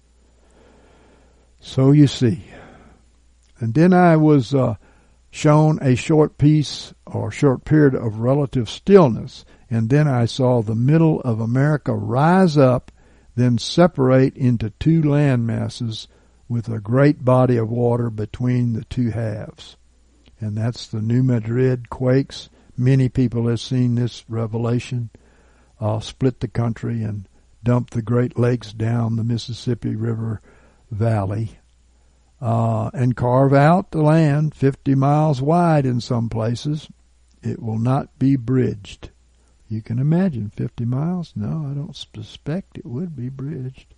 So you see. And then I was uh, shown a short piece or short period of relative stillness, and then I saw the middle of America rise up, then separate into two land masses with a great body of water between the two halves. And that's the New Madrid quakes. Many people have seen this revelation. Uh, split the country and dump the Great Lakes down the Mississippi River Valley, uh, and carve out the land fifty miles wide in some places. It will not be bridged. You can imagine fifty miles? No, I don't suspect it would be bridged.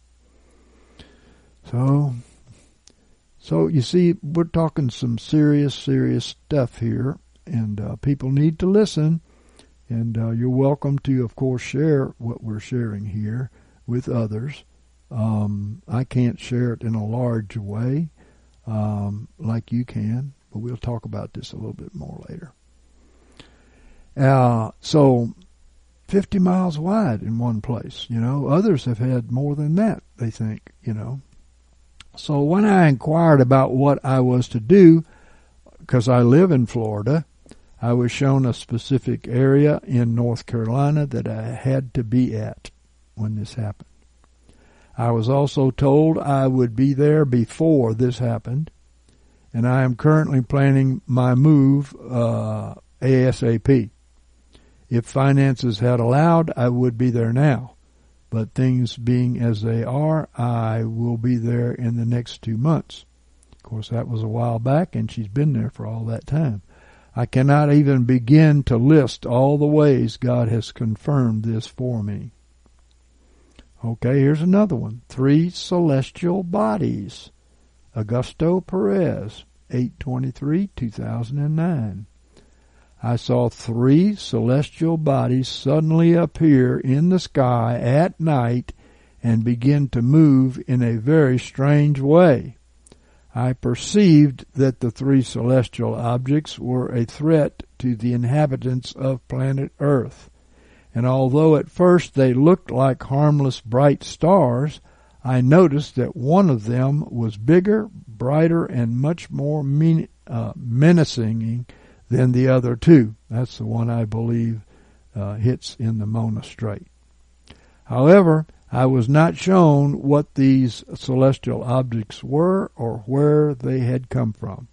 So, so you see, we're talking some serious, serious stuff here, and uh, people need to listen. And uh, you're welcome to, of course, share what we're sharing here with others. Um, I can't share it in a large way um, like you can, but we'll talk about this a little bit more later. Uh, so fifty miles wide in one place, you know. Others have had more than that, they think, you know. So when I inquired about what I was to do, because I live in Florida, I was shown a specific area in North Carolina that I had to be at when this happened. I was also told I would be there before this happened, and I am currently planning my move uh, ASAP. If finances had allowed, I would be there now, but things being as they are, I will be there in the next two months. Of course, that was a while back, and she's been there for all that time. I cannot even begin to list all the ways God has confirmed this for me. Okay, here's another one. Three celestial bodies. Augusto Perez, eight twenty-three two thousand nine. I saw three celestial bodies suddenly appear in the sky at night and begin to move in a very strange way. I perceived that the three celestial objects were a threat to the inhabitants of planet Earth, and although at first they looked like harmless bright stars, I noticed that one of them was bigger, brighter, and much more mean, uh, menacing than the other two. That's the one I believe uh, hits in the Mona Strait. However, I was not shown what these celestial objects were or where they had come from.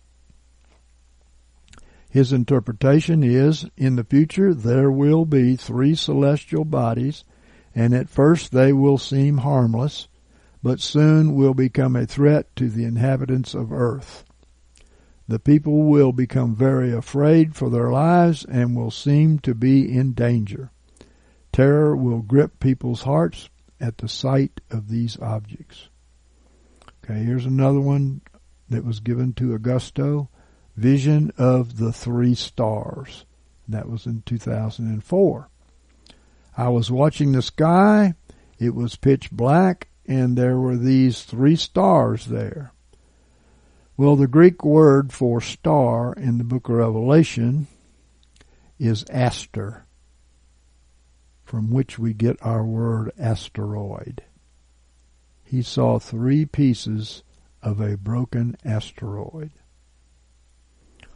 His interpretation is, in the future there will be three celestial bodies, and at first they will seem harmless, but soon will become a threat to the inhabitants of Earth. The people will become very afraid for their lives and will seem to be in danger. Terror will grip people's hearts at the sight of these objects. Okay, here's another one that was given to Augusto. Vision of the Three Stars. That was in two thousand four. I was watching the sky. It was pitch black, and there were these three stars there. Well, the Greek word for star in the book of Revelation is aster, from which we get our word asteroid. He saw three pieces of a broken asteroid.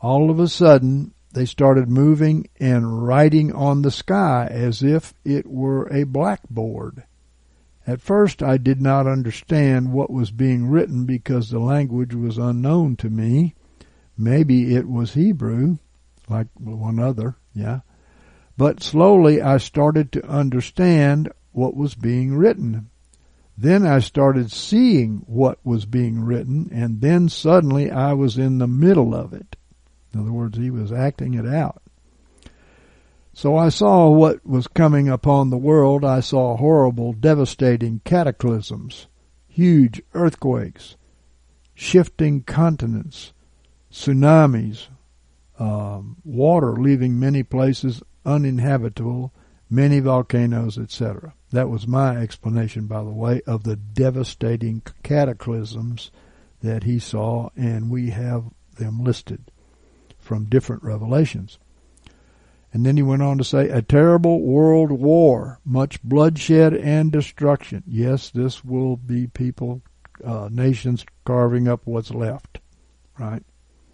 all of a sudden they started moving and writing on the sky as if it were a blackboard. At first I did not understand what was being written because the language was unknown to me. Maybe it was Hebrew, like one other, yeah. But slowly I started to understand what was being written. Then I started seeing what was being written, and then suddenly I was in the middle of it. In other words, he was acting it out. So I saw what was coming upon the world. I saw horrible, devastating cataclysms, huge earthquakes, shifting continents, tsunamis, um, water leaving many places uninhabitable, many volcanoes, et cetera. That was my explanation, by the way, of the devastating cataclysms that he saw, and we have them listed from different revelations. And then he went on to say, a terrible world war, much bloodshed and destruction. Yes, this will be people, uh, nations carving up what's left, right?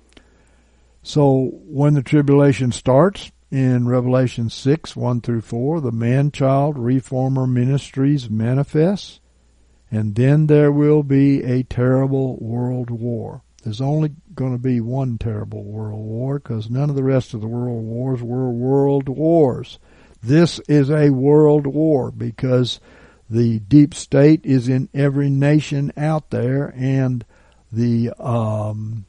So when the tribulation starts, in Revelation six, one through four, the man-child reformer ministries manifest, and then there will be a terrible world war. There's only going to be one terrible world war because none of the rest of the world wars were world wars. This is a world war because the deep state is in every nation out there, and the um,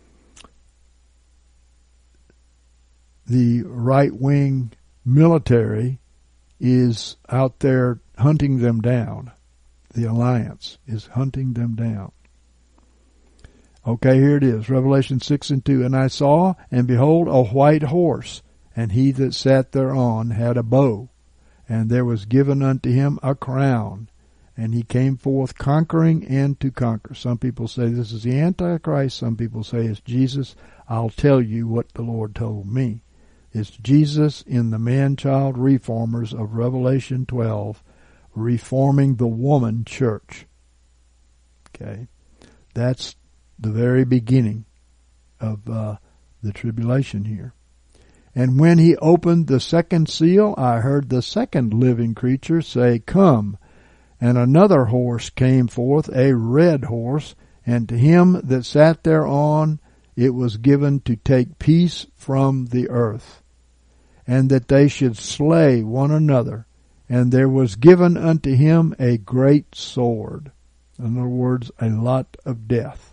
the right-wing military is out there hunting them down. The alliance is hunting them down. Okay, here it is, Revelation six and two. And I saw, and behold, a white horse, and he that sat thereon had a bow, and there was given unto him a crown, and he came forth conquering and to conquer. Some people say this is the Antichrist. Some people say it's Jesus. I'll tell you what the Lord told me. It's Jesus in the man-child reformers of Revelation twelve, reforming the woman church. Okay, that's the very beginning of uh, the tribulation here. And when he opened the second seal, I heard the second living creature say, Come. And another horse came forth, a red horse, and to him that sat thereon it was given to take peace from the earth, and that they should slay one another. And there was given unto him a great sword. In other words, a lot of death.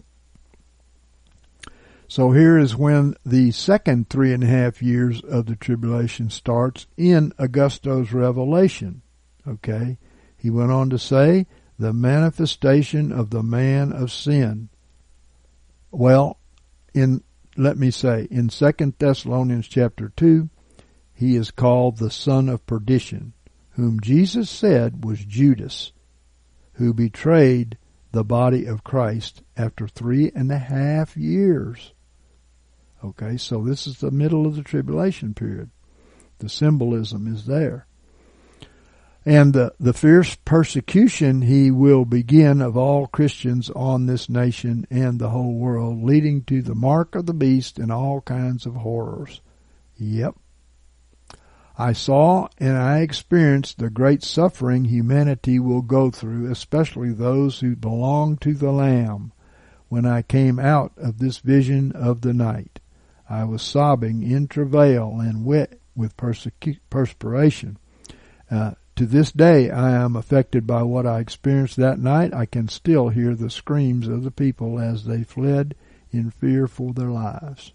So here is when the second three and a half years of the tribulation starts in Augusto's revelation. Okay? He went on to say, the manifestation of the man of sin. Well, in let me say, in Second Thessalonians chapter two, he is called the son of perdition, whom Jesus said was Judas, who betrayed the body of Christ after three and a half years. Okay, so this is the middle of the tribulation period. The symbolism is there. And the, the fierce persecution he will begin of all Christians on this nation and the whole world, leading to the mark of the beast and all kinds of horrors. Yep. I saw and I experienced the great suffering humanity will go through, especially those who belong to the Lamb, when I came out of this vision of the night. I was sobbing in travail and wet with persecu- perspiration. Uh, to this day I am affected by what I experienced that night. I can still hear the screams of the people as they fled in fear for their lives.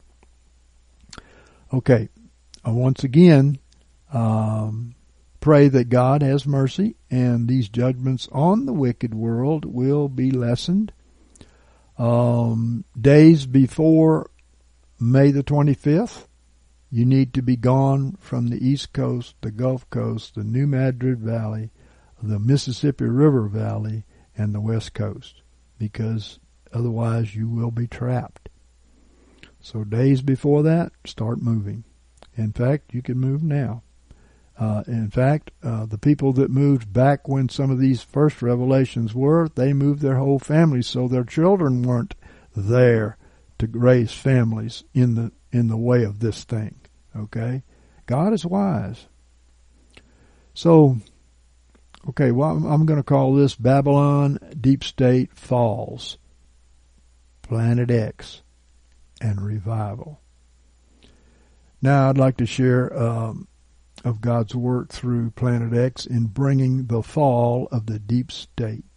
Okay, uh, once again, um, pray that God has mercy and these judgments on the wicked world will be lessened. Um, days before May the twenty-fifth, you need to be gone from the East Coast, the Gulf Coast, the New Madrid Valley, the Mississippi River Valley, and the West Coast, because otherwise you will be trapped. So days before that, start moving. In fact, you can move now. Uh, in fact, uh, the people that moved back when some of these first revelations were, they moved their whole families so their children weren't there to raise families in the in the way of this thing. Okay? God is wise. So, okay, well, I'm, I'm going to call this Babylon Deep State Falls, Planet X, and Revival. Now I'd like to share um, of God's work through Planet X in bringing the fall of the deep state.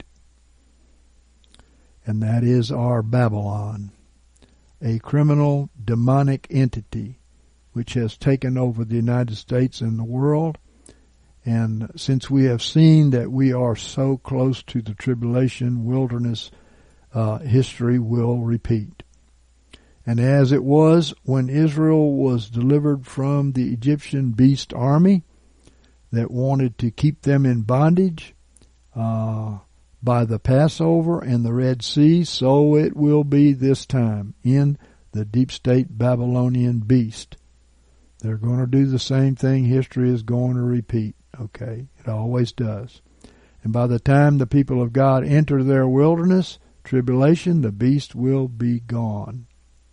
And that is our Babylon, a criminal, demonic entity which has taken over the United States and the world. And since we have seen that we are so close to the tribulation, wilderness, uh, history will repeat. And as it was when Israel was delivered from the Egyptian beast army that wanted to keep them in bondage uh, by the Passover and the Red Sea, so it will be this time in the deep state Babylonian beast. They're going to do the same thing. History is going to repeat. Okay, it always does. And by the time the people of God enter their wilderness, tribulation, the beast will be gone.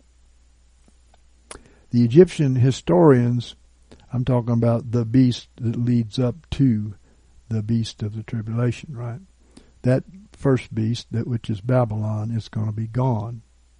The Egyptian historians, I'm talking about the beast that leads up to the beast of the tribulation, right? That first beast, that which is Babylon, is going to be gone.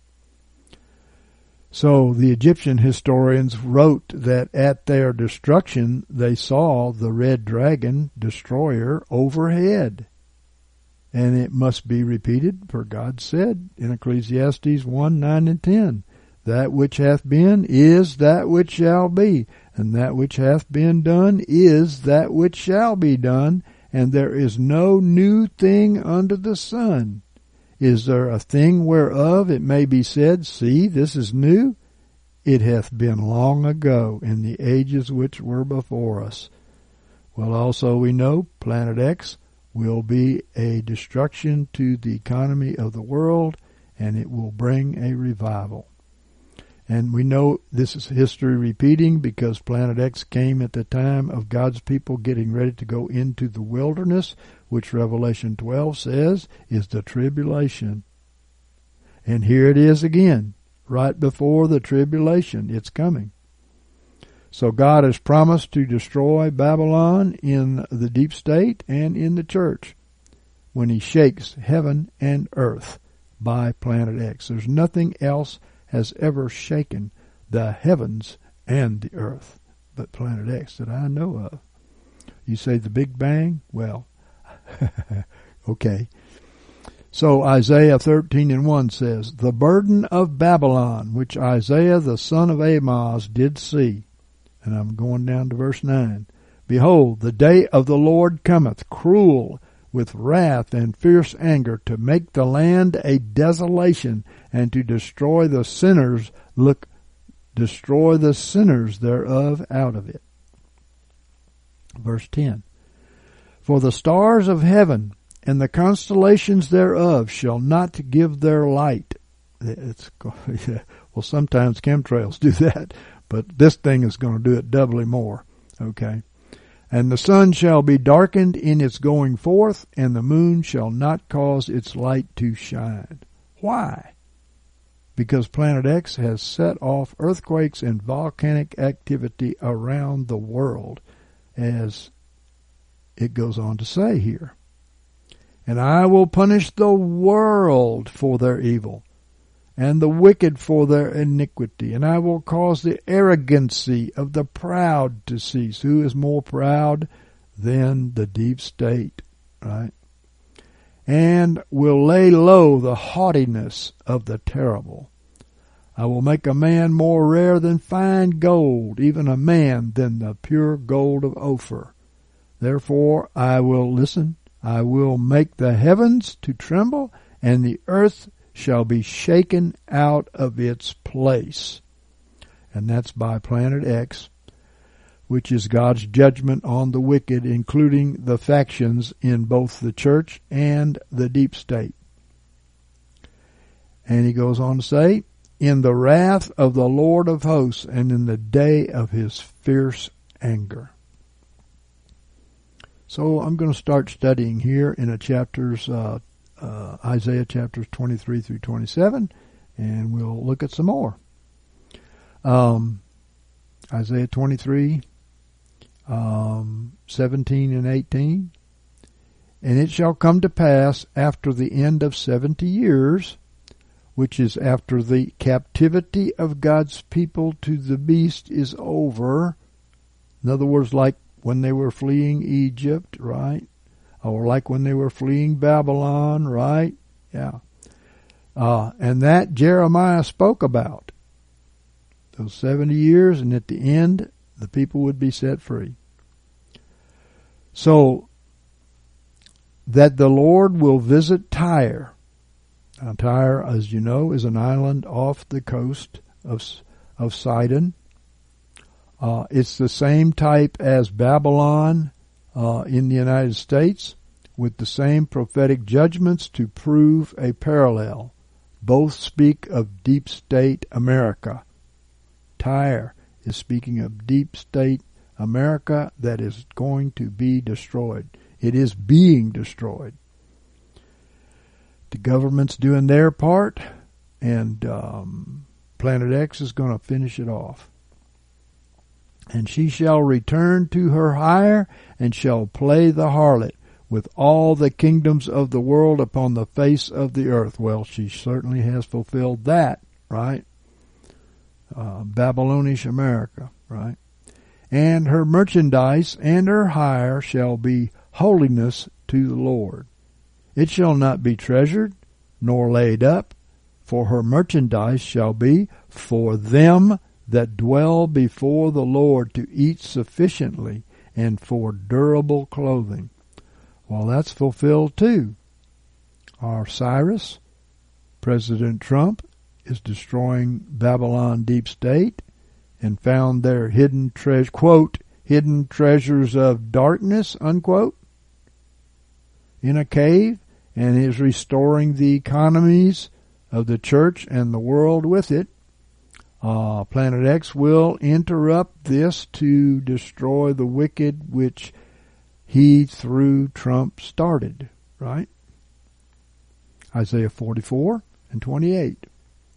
So the Egyptian historians wrote that at their destruction they saw the red dragon destroyer overhead. And it must be repeated, for God said in Ecclesiastes one, nine, and ten, that which hath been is that which shall be, and that which hath been done is that which shall be done, and there is no new thing under the sun. Is there a thing whereof it may be said, see, this is new? It hath been long ago in the ages which were before us. Well, also we know Planet X will be a destruction to the economy of the world, and it will bring a revival. And we know this is history repeating because Planet X came at the time of God's people getting ready to go into the wilderness, which Revelation twelve says is the tribulation. And here it is again, right before the tribulation. It's coming. So God has promised to destroy Babylon in the deep state and in the church when he shakes heaven and earth by Planet X. There's nothing else has ever shaken the heavens and the earth but Planet X that I know of. You say the Big Bang? Well, okay. So Isaiah thirteen and one says, the burden of Babylon, which Isaiah the son of Amoz did see. And I'm going down to verse nine. Behold, the day of the Lord cometh, cruel, with wrath and fierce anger, to make the land a desolation, and to destroy the sinners, look, destroy the sinners thereof out of it. Verse ten. For the stars of heaven and the constellations thereof shall not give their light. It's, well, sometimes chemtrails do that, but this thing is going to do it doubly more. Okay. And the sun shall be darkened in its going forth, and the moon shall not cause its light to shine. Why? Because Planet X has set off earthquakes and volcanic activity around the world, as it goes on to say here. And I will punish the world for their evil, and the wicked for their iniquity, and I will cause the arrogancy of the proud to cease. Who is more proud than the deep state, right? And will lay low the haughtiness of the terrible. I will make a man more rare than fine gold, even a man than the pure gold of Ophir. Therefore I will, listen, I will make the heavens to tremble, and the earth shall be shaken out of its place. And that's by Planet X, which is God's judgment on the wicked, including the factions in both the church and the deep state. And he goes on to say, in the wrath of the Lord of hosts, and in the day of his fierce anger. So I'm going to start studying here in a chapters, uh, uh, Isaiah chapters twenty-three through twenty-seven, and we'll look at some more. Um, Isaiah twenty-three, um, seventeen and eighteen. And it shall come to pass after the end of seventy years, which is after the captivity of God's people to the beast is over. In other words, like when they were fleeing Egypt, right? Or like when they were fleeing Babylon, right? Yeah. Uh, and that Jeremiah spoke about. Those seventy years, and at the end, the people would be set free. So, that the Lord will visit Tyre. Now, Tyre, as you know, is an island off the coast of, of Sidon. Uh, it's the same type as Babylon uh, in the United States, with the same prophetic judgments to prove a parallel. Both speak of deep state America. Tyre is speaking of deep state America that is going to be destroyed. It is being destroyed. The government's doing their part, and um, Planet X is going to finish it off. And she shall return to her hire, and shall play the harlot with all the kingdoms of the world upon the face of the earth. Well, she certainly has fulfilled that, right? Uh, Babylonish America, right? And her merchandise and her hire shall be holiness to the Lord. It shall not be treasured, nor laid up, for her merchandise shall be for them that dwell before the Lord to eat sufficiently, and for durable clothing. Well, that's fulfilled too. Our Cyrus, President Trump, is destroying Babylon deep state, and found their hidden treasure, quote, hidden treasures of darkness, unquote, in a cave, and is restoring the economies of the church and the world with it. Uh, Planet X will interrupt this to destroy the wicked which he through Trump started, right? Isaiah forty-four and twenty-eight.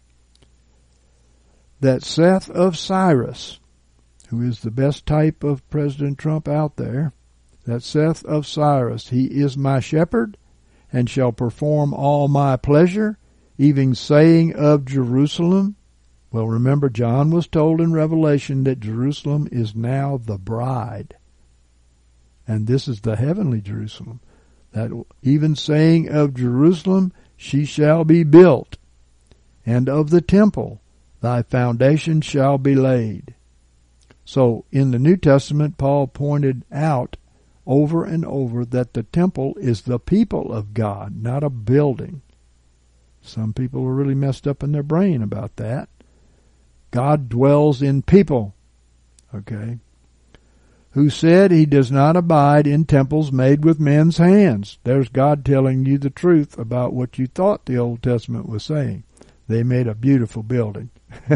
That Seth of Cyrus, who is the best type of President Trump out there, that Seth of Cyrus, he is my shepherd, and shall perform all my pleasure, even saying of Jerusalem. Well, remember, John was told in Revelation that Jerusalem is now the bride. And this is the heavenly Jerusalem. That even saying of Jerusalem, she shall be built, and of the temple, thy foundation shall be laid. So, in the New Testament, Paul pointed out over and over that the temple is the people of God, not a building. Some people are really messed up in their brain about that. God dwells in people, okay? Who said he does not abide in temples made with men's hands. There's God telling you the truth about what you thought the Old Testament was saying. They made a beautiful building.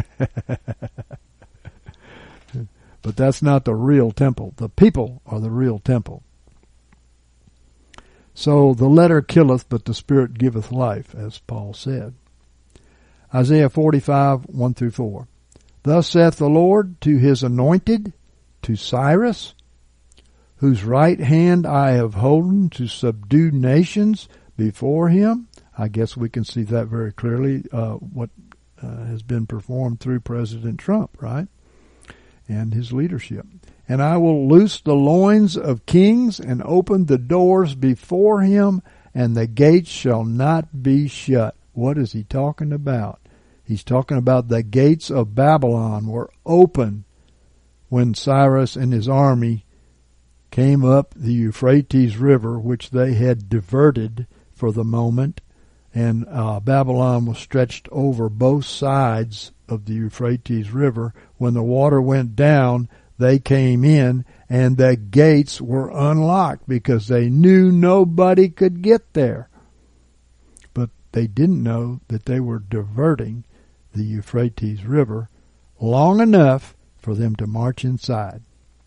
But that's not the real temple. The people are the real temple. So the letter killeth, but the Spirit giveth life, as Paul said. Isaiah forty-five, one through four. Thus saith the Lord to his anointed, to Cyrus, whose right hand I have holden to subdue nations before him. I guess we can see that very clearly, uh, what uh, has been performed through President Trump, right? And his leadership. And I will loose the loins of kings and open the doors before him, and the gates shall not be shut. What is he talking about? He's talking about the gates of Babylon were open when Cyrus and his army came up the Euphrates River, which they had diverted for the moment, and uh, Babylon was stretched over both sides of the Euphrates River. When the water went down, they came in, and the gates were unlocked because they knew nobody could get there. But they didn't know that they were diverting the Euphrates River long enough for them to march inside.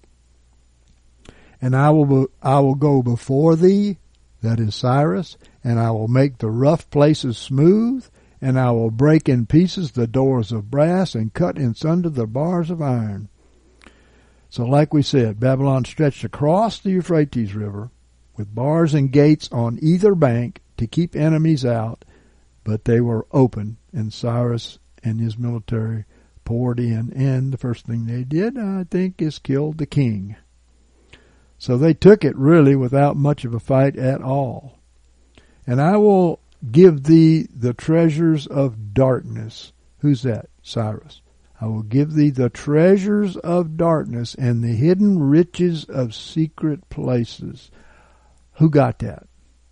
And I will I will go before thee, that is Cyrus, and I will make the rough places smooth, and I will break in pieces the doors of brass and cut in sunder the bars of iron. So like we said, Babylon stretched across the Euphrates River with bars and gates on either bank to keep enemies out, but they were open, and Cyrus and his military poured in, and the first thing they did, I think, is killed the king. So they took it really without much of a fight at all. And I will give thee the treasures of darkness. Who's that? Cyrus. I will give thee the treasures of darkness and the hidden riches of secret places. Who got that?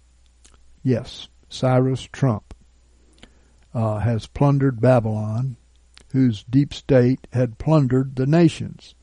Yes, Cyrus Trump uh, has plundered Babylon, whose deep state had plundered the nations.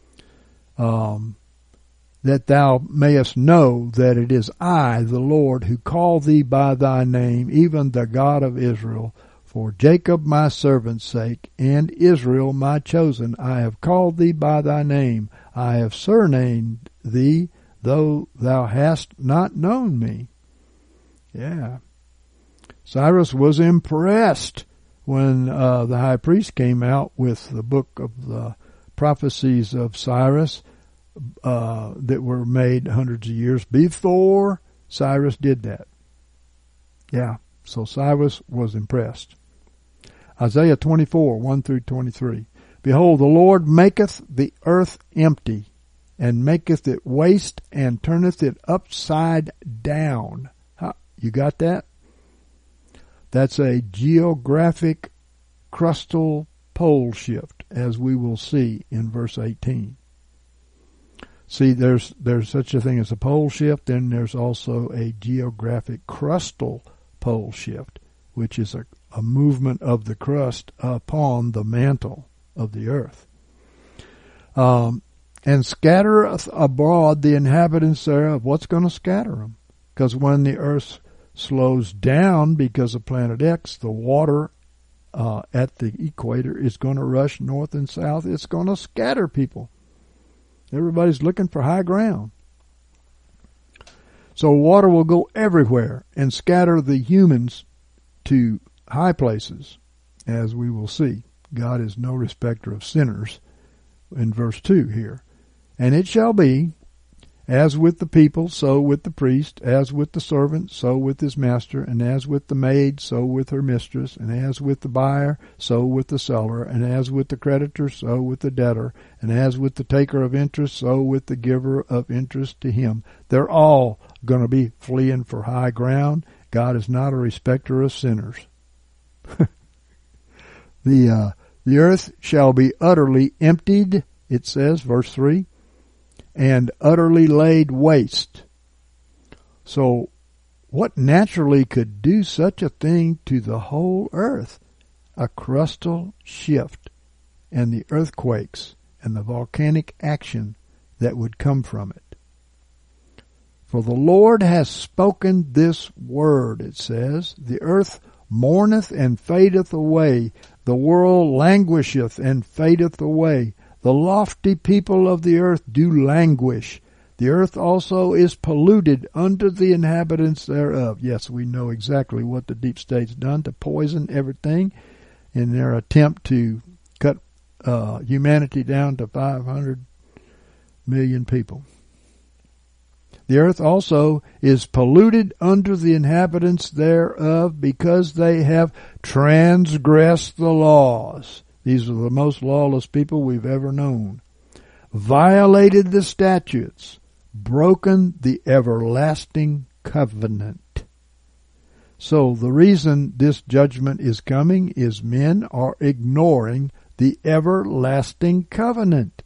Um, that thou mayest know that it is I, the Lord, who call thee by thy name, even the God of Israel. For Jacob my servant's sake, and Israel my chosen, I have called thee by thy name. I have surnamed thee, though thou hast not known me. Yeah. Cyrus was impressed when uh, the high priest came out with the book of the prophecies of Cyrus uh, that were made hundreds of years before Cyrus did that. Yeah, so Cyrus was impressed. Isaiah twenty-four, one through twenty-three. Behold, the Lord maketh the earth empty, and maketh it waste, and turneth it upside down. How, you got that? That's a geographic crustal pole shift, as we will see in verse eighteen. See, there's there's such a thing as a pole shift, and there's also a geographic crustal pole shift, which is a, a movement of the crust upon the mantle of the earth. Um, and scattereth abroad the inhabitants thereof. What's going to scatter them? Because when the earth slows down because of Planet X, the water uh, at the equator is going to rush north and south. It's going to scatter people. Everybody's looking for high ground. So water will go everywhere and scatter the humans to high places, as we will see. God is no respecter of sinners in verse two here. And it shall be, as with the people, so with the priest, as with the servant, so with his master, and as with the maid, so with her mistress, and as with the buyer, so with the seller, and as with the creditor, so with the debtor, and as with the taker of interest, so with the giver of interest to him. They're all going to be fleeing for high ground. God is not a respecter of sinners. the uh, the earth shall be utterly emptied, it says, verse three, and utterly laid waste. So what naturally could do such a thing to the whole earth? A crustal shift, and the earthquakes and the volcanic action that would come from it. For the Lord has spoken this word, it says. The earth mourneth and fadeth away. The world languisheth and fadeth away. The lofty people of the earth do languish. The earth also is polluted unto the inhabitants thereof. Yes, we know exactly what the deep state's done to poison everything in their attempt to cut uh, humanity down to five hundred million people. The earth also is polluted unto the inhabitants thereof, because they have transgressed the laws. These are the most lawless people we've ever known. Violated the statutes, broken the everlasting covenant. So the reason this judgment is coming is men are ignoring the everlasting covenant,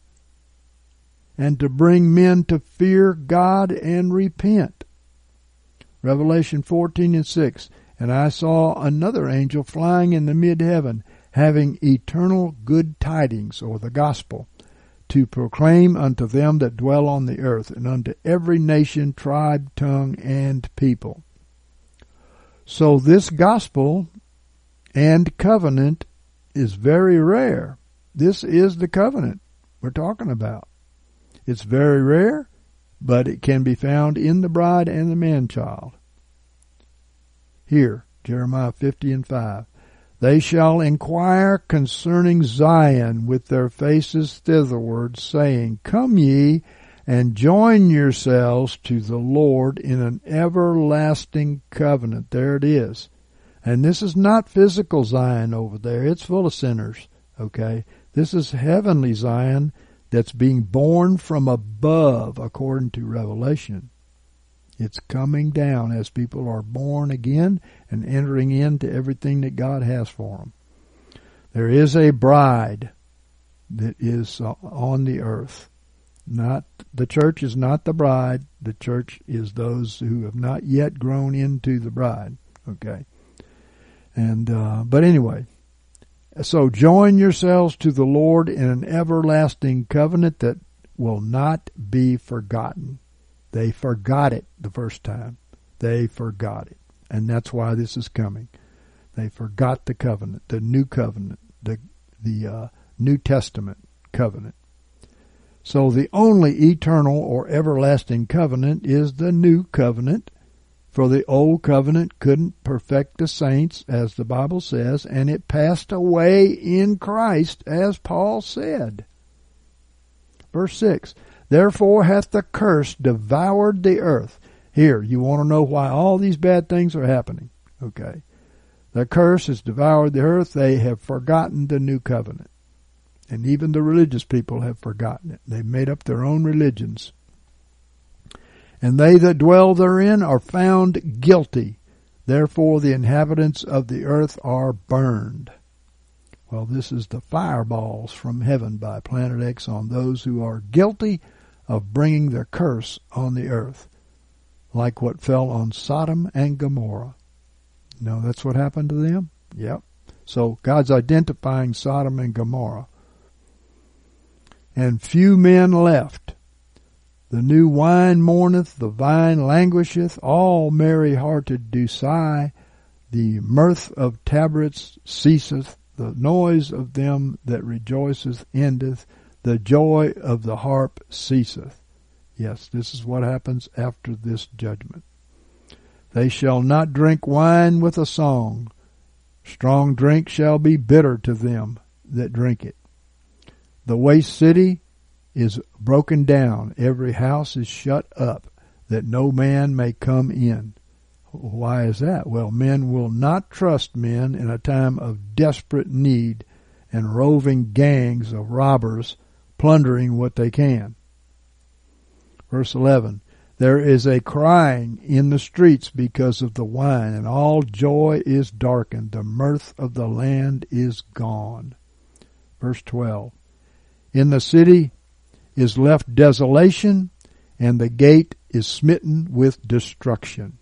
and to bring men to fear God and repent. Revelation fourteen and six, and I saw another angel flying in the mid-heaven, having eternal good tidings, or the gospel, to proclaim unto them that dwell on the earth, and unto every nation, tribe, tongue, and people. So this gospel and covenant is very rare. This is the covenant we're talking about. It's very rare, but it can be found in the bride and the man-child. Here, Jeremiah fifty and five. They shall inquire concerning Zion with their faces thitherward, saying, Come ye, and join yourselves to the Lord in an everlasting covenant. There it is. And this is not physical Zion over there. It's full of sinners, okay? This is heavenly Zion that's being born from above, according to Revelation. It's coming down as people are born again and entering into everything that God has for them. There is a bride that is on the earth. Not the church is not the bride. The church is those who have not yet grown into the bride. Okay. And uh, but anyway, so join yourselves to the Lord in an everlasting covenant that will not be forgotten. They forgot it the first time. They forgot it. And that's why this is coming. They forgot the covenant, the new covenant, the the uh, New Testament covenant. So the only eternal or everlasting covenant is the new covenant. For the old covenant couldn't perfect the saints, as the Bible says, and it passed away in Christ, as Paul said. Verse six. Therefore hath the curse devoured the earth. Here, you want to know why all these bad things are happening. Okay. The curse has devoured the earth. They have forgotten the new covenant. And even the religious people have forgotten it. They've made up their own religions. And they that dwell therein are found guilty. Therefore the inhabitants of the earth are burned. Well, this is the fireballs from heaven by Planet X on those who are guilty of bringing the curse on the earth, like what fell on Sodom and Gomorrah. No, that's what happened to them? Yep. So God's identifying Sodom and Gomorrah. And few men left. The new wine mourneth, the vine languisheth, all merry-hearted do sigh. The mirth of tabrets ceaseth, the noise of them that rejoiceth endeth, the joy of the harp ceaseth. Yes, this is what happens after this judgment. They shall not drink wine with a song. Strong drink shall be bitter to them that drink it. The waste city is broken down. Every house is shut up, that no man may come in. Why is that? Well, men will not trust men in a time of desperate need and roving gangs of robbers plundering what they can. Verse eleven, there is a crying in the streets because of the wine, and all joy is darkened. The mirth of the land is gone. Verse twelve, in the city is left desolation, and the gate is smitten with destruction.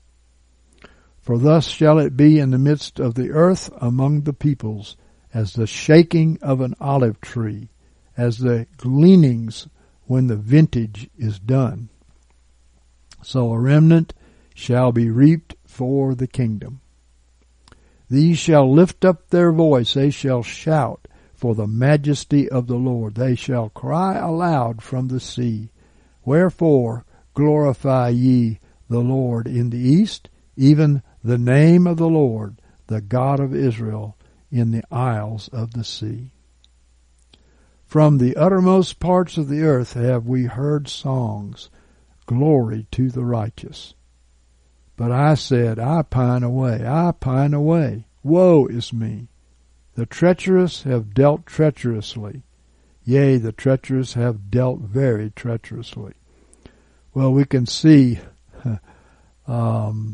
For thus shall it be in the midst of the earth among the peoples, as the shaking of an olive tree, as the gleanings when the vintage is done. So a remnant shall be reaped for the kingdom. These shall lift up their voice, they shall shout for the majesty of the Lord. They shall cry aloud from the sea. Wherefore glorify ye the Lord in the east, even the name of the Lord, the God of Israel, in the isles of the sea. From the uttermost parts of the earth have we heard songs, glory to the righteous. But I said, I pine away, I pine away, woe is me. The treacherous have dealt treacherously, yea, the treacherous have dealt very treacherously. Well, we can see um,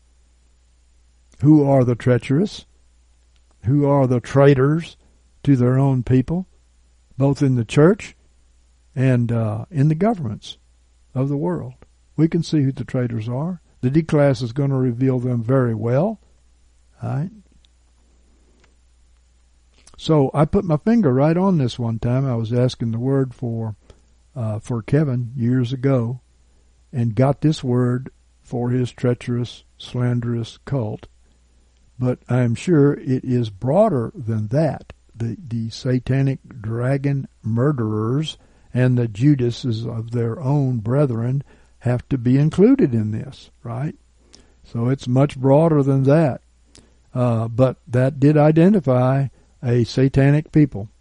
who are the treacherous, who are the traitors to their own people, both in the church and uh, in the governments of the world. We can see who the traitors are. The D-class is going to reveal them very well. All right. So I put my finger right on this one time. I was asking the word for uh, for Kevin years ago, and got this word for his treacherous, slanderous cult. But I am sure it is broader than that. The, the satanic dragon murderers and the Judases of their own brethren have to be included in this, right? So it's much broader than that. Uh, but that did identify a satanic people.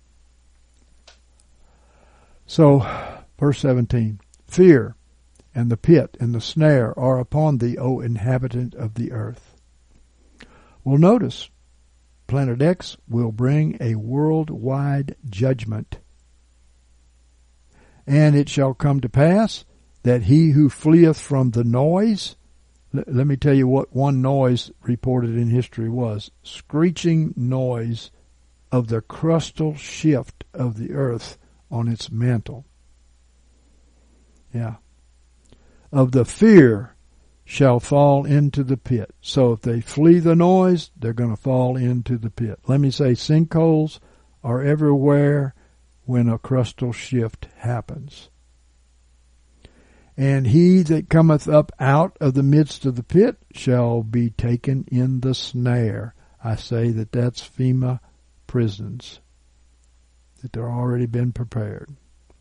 So, verse seventeen, fear and the pit and the snare are upon thee, O inhabitant of the earth. Well, notice, Planet X will bring a worldwide judgment. And it shall come to pass that he who fleeth from the noise, l- let me tell you what one noise reported in history was, screeching noise of the crustal shift of the earth on its mantle. Yeah. Of the fear shall fall into the pit. So if they flee the noise, they're going to fall into the pit. Let me say, sinkholes are everywhere when a crustal shift happens. And he that cometh up out of the midst of the pit shall be taken in the snare. I say that that's FEMA prisons, that they're already been prepared.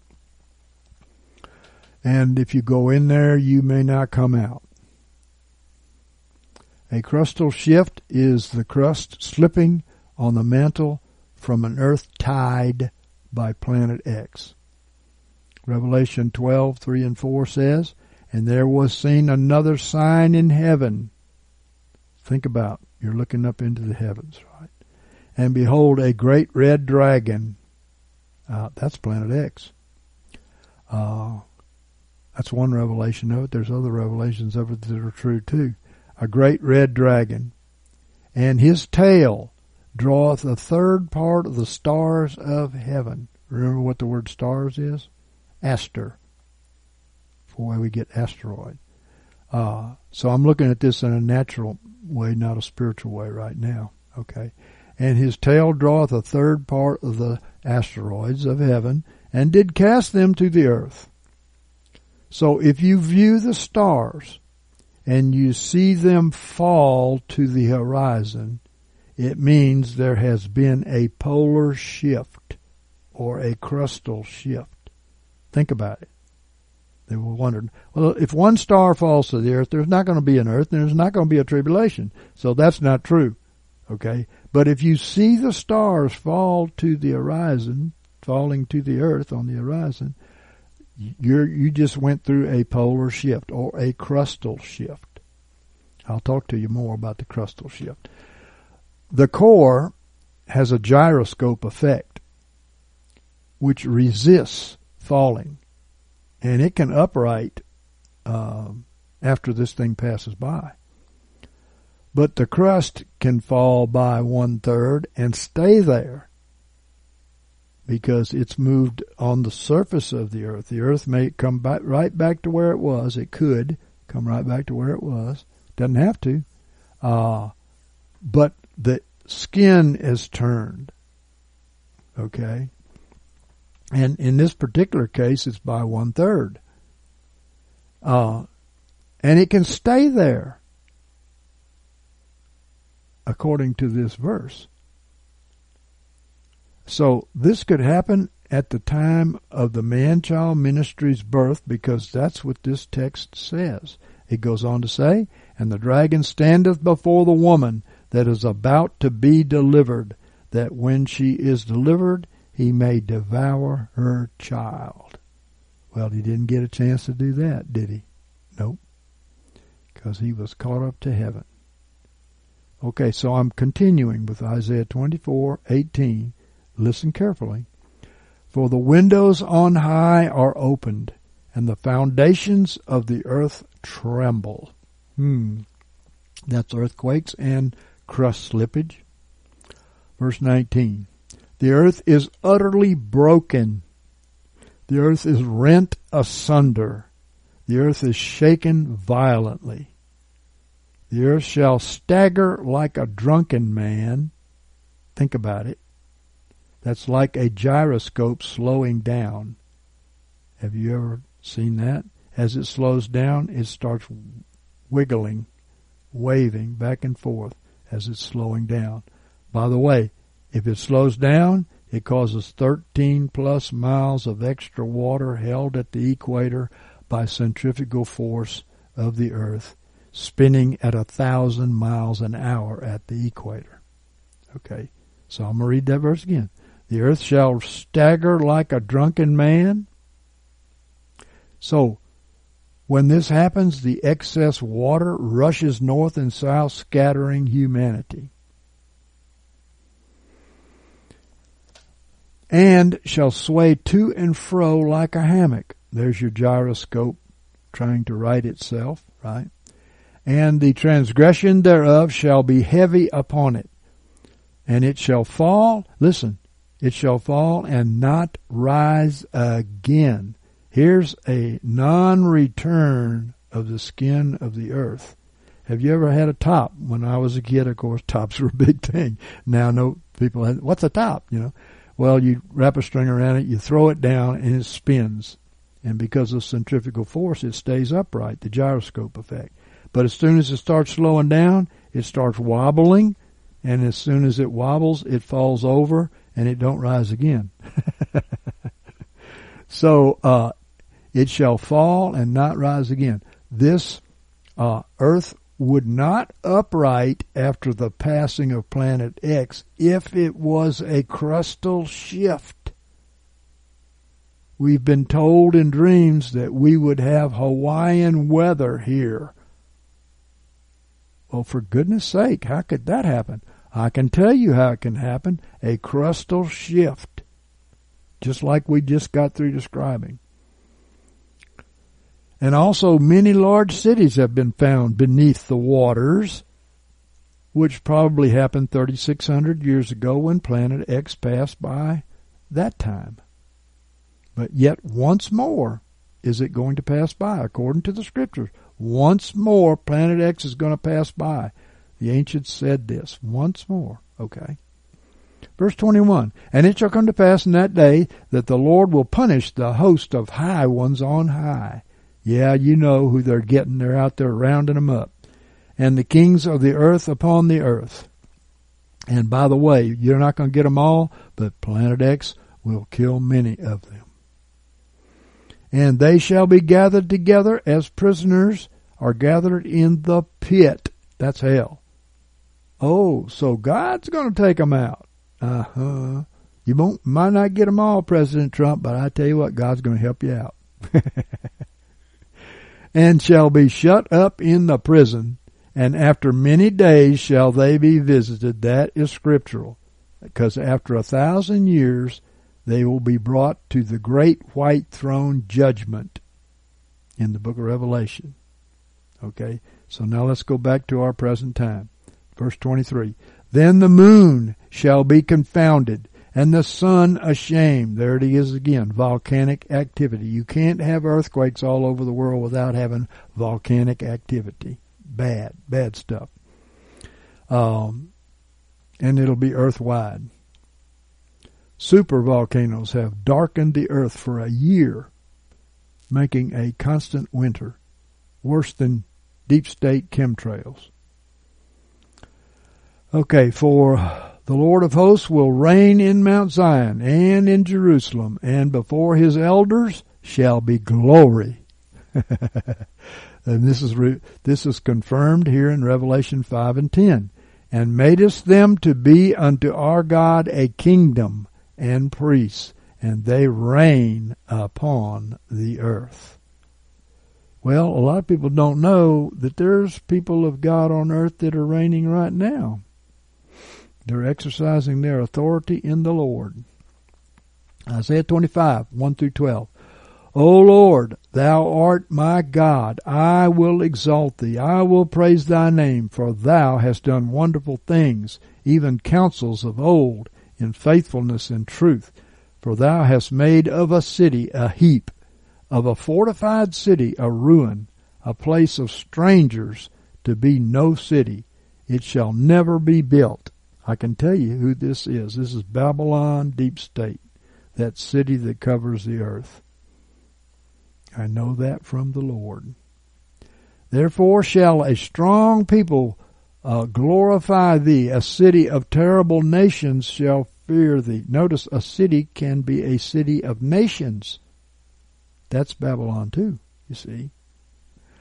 And if you go in there, you may not come out. A crustal shift is the crust slipping on the mantle from an earth tide by Planet X. Revelation twelve, three and four says, and there was seen another sign in heaven. Think about, you're looking up into the heavens, right? And behold, a great red dragon. Uh, that's Planet X. Uh, that's one revelation of it. There's other revelations of it that are true too. A great red dragon, and his tail draweth a third part of the stars of heaven. Remember what the word stars is? Aster. For where we get asteroid. Uh, so I'm looking at this in a natural way, not a spiritual way right now. Okay. And his tail draweth a third part of the asteroids of heaven, and did cast them to the earth. So if you view the stars, and you see them fall to the horizon, it means there has been a polar shift or a crustal shift. Think about it. They were wondering, well, if one star falls to the earth, there's not going to be an earth, and there's not going to be a tribulation. So that's not true. Okay? But if you see the stars fall to the horizon, falling to the earth on the horizon, You're, you just went through a polar shift or a crustal shift. I'll talk to you more about the crustal shift. The core has a gyroscope effect, which resists falling, and it can upright um, after this thing passes by. But the crust can fall by one third and stay there, because it's moved on the surface of the earth. The earth may come back, right back to where it was. It could come right back to where it was. Doesn't have to. Uh, but the skin is turned. Okay? And in this particular case, it's by one third. Uh, and it can stay there, according to this verse. So this could happen at the time of the man-child ministry's birth, because that's what this text says. It goes on to say, and the dragon standeth before the woman that is about to be delivered, that when she is delivered, he may devour her child. Well, he didn't get a chance to do that, did he? Nope. Because he was caught up to heaven. Okay, so I'm continuing with Isaiah twenty-four eighteen. Listen carefully. For the windows on high are opened, and the foundations of the earth tremble. Hmm. That's earthquakes and crust slippage. Verse nineteen. The earth is utterly broken. The earth is rent asunder. The earth is shaken violently. The earth shall stagger like a drunken man. Think about it. That's like a gyroscope slowing down. Have you ever seen that? As it slows down, it starts wiggling, waving back and forth as it's slowing down. By the way, if it slows down, it causes thirteen plus miles of extra water held at the equator by centrifugal force of the earth. spinning at a thousand miles an hour at the equator. Okay, so I'm going to read that verse again. The earth shall stagger like a drunken man. So, when this happens, the excess water rushes north and south, scattering humanity. And shall sway to and fro like a hammock. There's your gyroscope trying to right itself, right? And the transgression thereof shall be heavy upon it. And it shall fall, listen, it shall fall and not rise again. Here's a non-return of the skin of the earth. Have you ever had a top? When I was a kid, of course, tops were a big thing. Now, no people have, what's a top, you know? Well, you wrap a string around it, you throw it down, and it spins. And because of centrifugal force, it stays upright, the gyroscope effect. But as soon as it starts slowing down, it starts wobbling, and as soon as it wobbles, it falls over, and it don't rise again. So, uh, it shall fall and not rise again. This uh, earth would not upright after the passing of Planet X if it was a crustal shift. We've been told in dreams that we would have Hawaiian weather here. Well, for goodness sake, how could that happen? I can tell you how it can happen. A crustal shift. Just like we just got through describing. And also many large cities have been found beneath the waters, which probably happened thirty-six hundred years ago when Planet X passed by that time. But yet once more is it going to pass by, according to the Scriptures. Once more Planet X is going to pass by. The ancients said this, once more, okay. Verse twenty-one, and it shall come to pass in that day that the Lord will punish the host of high ones on high. Yeah, you know who they're getting. They're out there rounding them up. And the kings of the earth upon the earth. And by the way, you're not going to get them all, but Planet X will kill many of them. And they shall be gathered together as prisoners are gathered in the pit. That's hell. Oh, so God's going to take them out. Uh-huh. You won't, might not get them all, President Trump, but I tell you what, God's going to help you out. And shall be shut up in the prison, and after many days shall they be visited. That is scriptural, because after a thousand years they will be brought to the great white throne judgment in the book of Revelation. Okay, so now let's go back to our present time. Verse twenty-three, then the moon shall be confounded, and the sun ashamed. There it is again, volcanic activity. You can't have earthquakes all over the world without having volcanic activity. Bad, bad stuff. Um, and it'll be earth-wide. Super volcanoes have darkened the earth for a year, making a constant winter, worse than deep state chemtrails. Okay, for the Lord of hosts will reign in Mount Zion and in Jerusalem, and before his elders shall be glory. And this is re- this is confirmed here in Revelation five and ten. And madest them to be unto our God a kingdom and priests, and they reign upon the earth. Well, a lot of people don't know that there's people of God on earth that are reigning right now. They're exercising their authority in the Lord. Isaiah twenty-five, one through twelve. O Lord, thou art my God. I will exalt thee. I will praise thy name, for thou hast done wonderful things, even counsels of old, in faithfulness and truth. For thou hast made of a city a heap, of a fortified city a ruin, a place of strangers to be no city. It shall never be built. I can tell you who this is. This is Babylon, deep state, that city that covers the earth. I know that from the Lord. Therefore shall a strong people uh, glorify thee. A city of terrible nations shall fear thee. Notice, a city can be a city of nations. That's Babylon too, you see.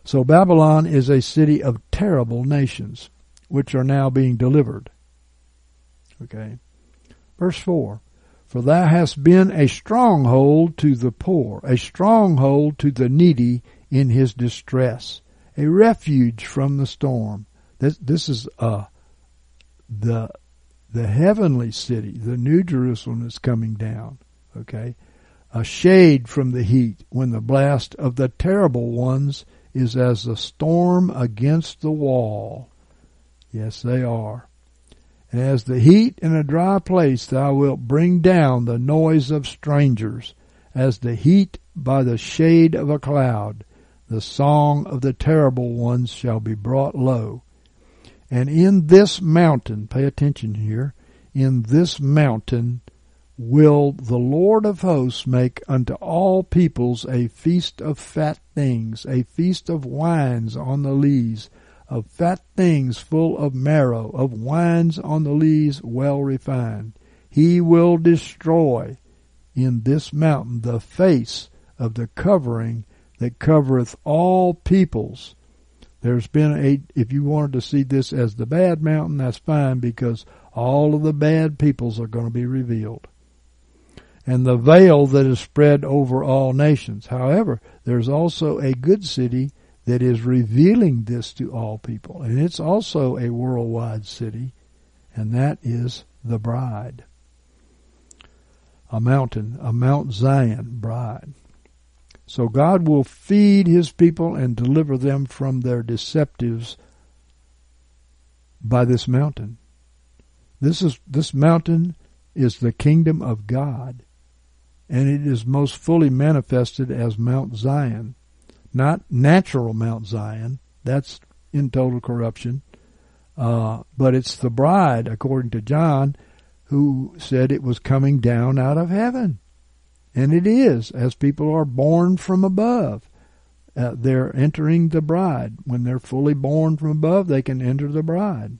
So Babylon is a city of terrible nations, which are now being delivered. Okay. Verse four. For thou hast been a stronghold to the poor, a stronghold to the needy in his distress, a refuge from the storm. This, this is uh, the the heavenly city. The New Jerusalem is coming down. Okay. A shade from the heat when the blast of the terrible ones is as a storm against the wall. Yes, they are. And as the heat in a dry place thou wilt bring down the noise of strangers, as the heat by the shade of a cloud. The song of the terrible ones shall be brought low. And in this mountain, pay attention here, in this mountain will the Lord of hosts make unto all peoples a feast of fat things, a feast of wines on the lees, of fat things full of marrow, of wines on the lees well refined. He will destroy in this mountain the face of the covering that covereth all peoples. There's been a, if you wanted to see this as the bad mountain, that's fine, because all of the bad peoples are going to be revealed. And the veil that is spread over all nations. However, there's also a good city that is revealing this to all people. And it's also a worldwide city, and that is the bride. A mountain, a Mount Zion bride. So God will feed his people and deliver them from their deceptives by this mountain. This is this mountain is the kingdom of God, and it is most fully manifested as Mount Zion. Not natural Mount Zion, that's in total corruption, uh, but it's the bride, according to John, who said it was coming down out of heaven. And it is, as people are born from above. Uh, they're entering the bride. When they're fully born from above, they can enter the bride,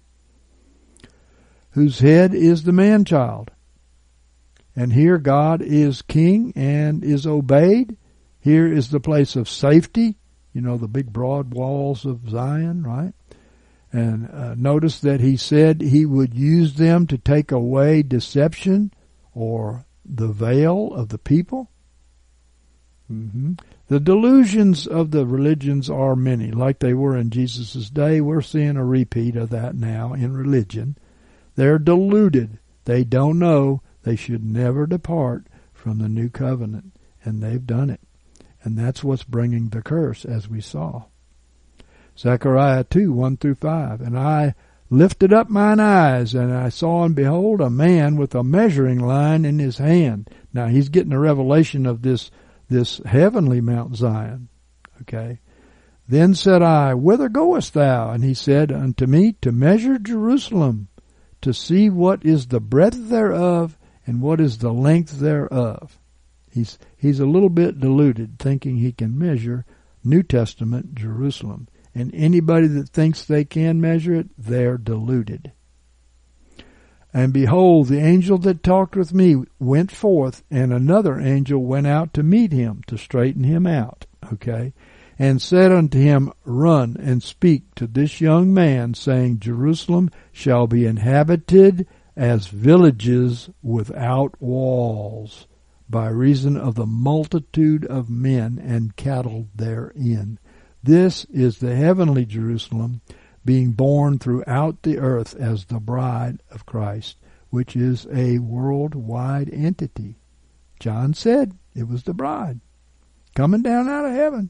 whose head is the man-child. And here God is king and is obeyed. Here is the place of safety. You know, the big broad walls of Zion, right? And uh, notice that he said he would use them to take away deception or the veil of the people. Mm-hmm. The delusions of the religions are many, like they were in Jesus' day. We're seeing a repeat of that now in religion. They're deluded. They don't know they should never depart from the new covenant, and they've done it. And that's what's bringing the curse, as we saw. Zechariah two, one through five. And I lifted up mine eyes, and I saw, and behold, a man with a measuring line in his hand. Now, he's getting a revelation of this, this heavenly Mount Zion. Okay. Then said I, Whither goest thou? And he said unto me, To measure Jerusalem, to see what is the breadth thereof, and what is the length thereof. He's, he's a little bit deluded, thinking he can measure New Testament Jerusalem. And anybody that thinks they can measure it, they're deluded. And behold, the angel that talked with me went forth, and another angel went out to meet him, to straighten him out, okay, and said unto him, Run and speak to this young man, saying, Jerusalem shall be inhabited as villages without walls, by reason of the multitude of men and cattle therein. This is the heavenly Jerusalem, being born throughout the earth as the bride of Christ, which is a worldwide entity. John said it was the bride coming down out of heaven.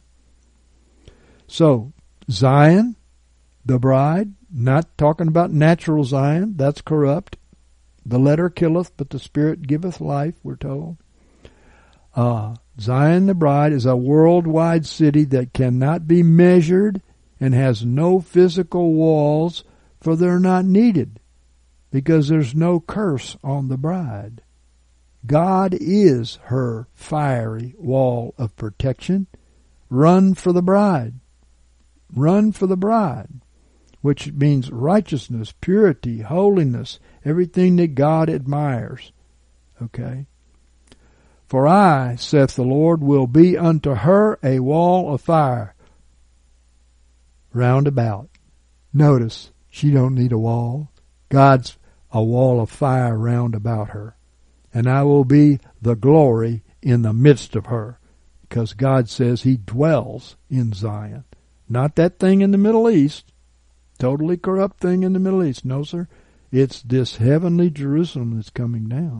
So, Zion, the bride, not talking about natural Zion, that's corrupt. The letter killeth, but the Spirit giveth life, we're told. Uh, Zion the bride is a worldwide city that cannot be measured and has no physical walls, for they're not needed, because there's no curse on the bride. God is her fiery wall of protection. Run for the bride. Run for the bride, which means righteousness, purity, holiness, everything that God admires. Okay? For I, saith the Lord, will be unto her a wall of fire. round about. Notice, she don't need a wall. God's a wall of fire round about her. And I will be the glory in the midst of her, because God says he dwells in Zion. Not that thing in the Middle East, totally corrupt thing in the Middle East. No, sir. It's this heavenly Jerusalem that's coming down.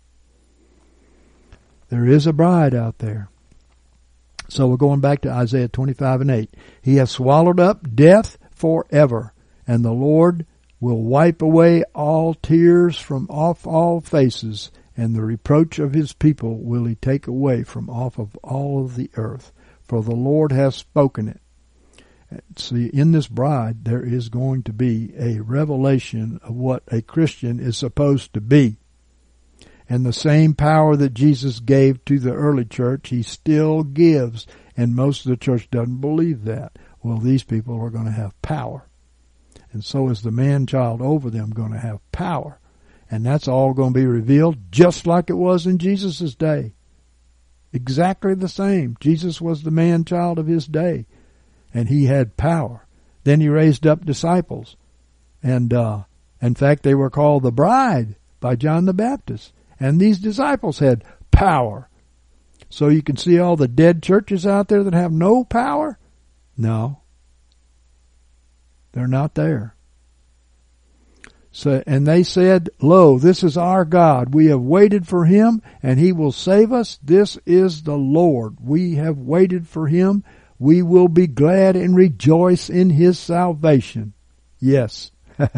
There is a bride out there. So we're going back to Isaiah twenty-five and eight. He has swallowed up death forever, and the Lord will wipe away all tears from off all faces, and the reproach of his people will he take away from off of all of the earth. For the Lord has spoken it. See, in this bride, there is going to be a revelation of what a Christian is supposed to be. And the same power that Jesus gave to the early church, he still gives. And most of the church doesn't believe that. Well, these people are going to have power. And so is the man-child over them going to have power. And that's all going to be revealed just like it was in Jesus' day. Exactly the same. Jesus was the man-child of his day. And he had power. Then he raised up disciples. And uh, in fact, they were called the bride by John the Baptist. And these disciples had power. So you can see all the dead churches out there that have no power? No. They're not there. So, and they said, Lo, this is our God. We have waited for him, and he will save us. This is the Lord. We have waited for him. We will be glad and rejoice in his salvation. Yes.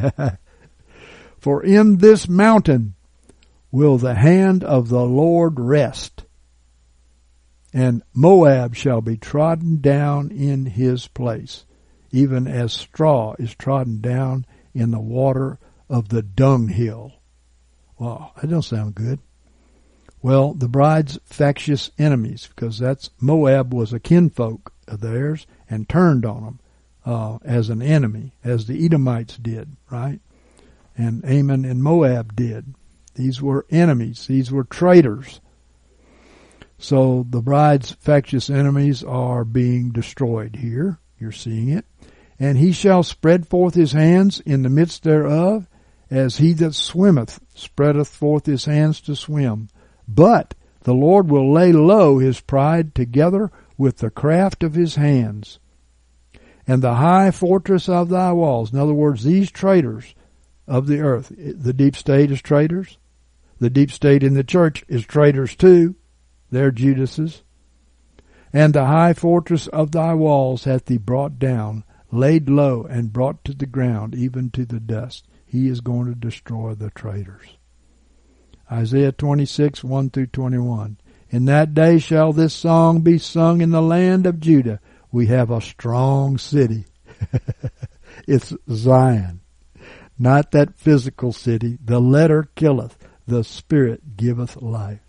For in this mountain will the hand of the Lord rest, and Moab shall be trodden down in his place, even as straw is trodden down in the water of the dunghill. Wow, that don't sound good. Well, the bride's factious enemies, because that's Moab was a kinfolk of theirs and turned on them uh, as an enemy, as the Edomites did, right? And Ammon and Moab did. These were enemies. These were traitors. So the bride's factious enemies are being destroyed here. You're seeing it. And he shall spread forth his hands in the midst thereof, as he that swimmeth spreadeth forth his hands to swim. But the Lord will lay low his pride together with the craft of his hands. And the high fortress of thy walls. In other words, these traitors of the earth. The deep state is traitors. The deep state in the church is traitors too. They're Judases. And the high fortress of thy walls hath he brought down, laid low, and brought to the ground, even to the dust. He is going to destroy the traitors. Isaiah twenty-six, one through twenty-one. In that day shall this song be sung in the land of Judah. We have a strong city. It's Zion. Not that physical city. The letter killeth. The Spirit giveth life.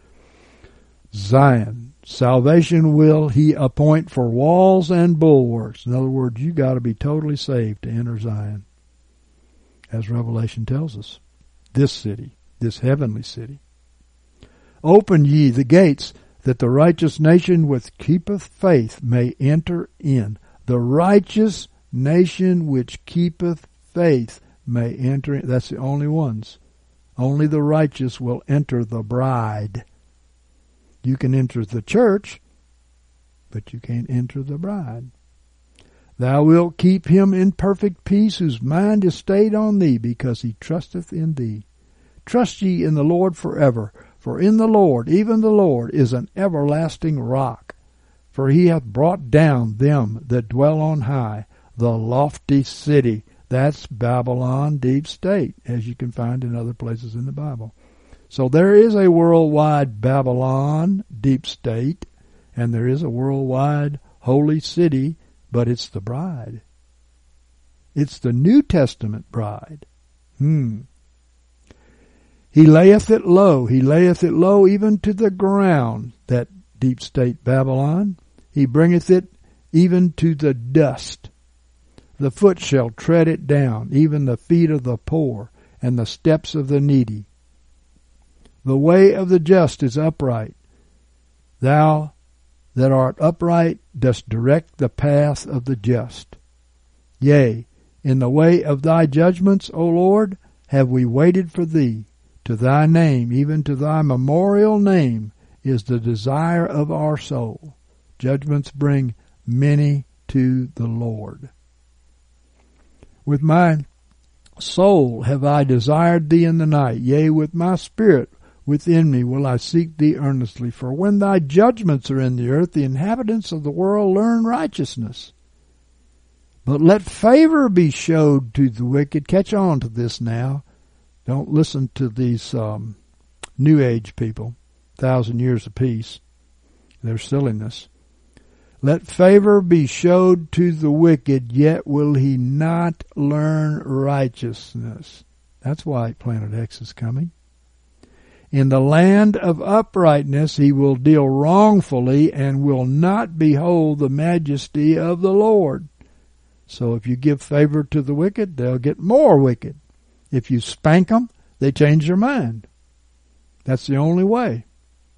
Zion. Salvation will he appoint for walls and bulwarks. In other words, you got to be totally saved to enter Zion. As Revelation tells us. This city. This heavenly city. Open ye the gates, that the righteous nation which keepeth faith may enter in. The righteous nation which keepeth faith may enter in. That's the only ones. Only the righteous will enter the bride. You can enter the church, but you can't enter the bride. Thou wilt keep him in perfect peace, whose mind is stayed on thee, because he trusteth in thee. Trust ye in the Lord forever, for in the Lord, even the Lord, is an everlasting rock. For he hath brought down them that dwell on high, the lofty city. That's Babylon, deep state, as you can find in other places in the Bible. So there is a worldwide Babylon, deep state, and there is a worldwide holy city, but it's the bride. It's the New Testament bride. Hmm. He layeth it low. He layeth it low even to the ground, that deep state Babylon. He bringeth it even to the dust. The foot shall tread it down, even the feet of the poor, and the steps of the needy. The way of the just is upright. Thou that art upright dost direct the path of the just. Yea, in the way of thy judgments, O Lord, have we waited for thee. To thy name, even to thy memorial name, is the desire of our soul. Judgments bring many to the Lord. With my soul have I desired thee in the night, yea, with my spirit within me will I seek thee earnestly. For when thy judgments are in the earth, the inhabitants of the world learn righteousness. But let favor be showed to the wicked. Catch on to this now. Don't listen to these um, New Age people, thousand years of peace. Their silliness. Let favor be showed to the wicked, yet will he not learn righteousness. That's why Planet X is coming. In the land of uprightness he will deal wrongfully and will not behold the majesty of the Lord. So if you give favor to the wicked, they'll get more wicked. If you spank them, they change their mind. That's the only way.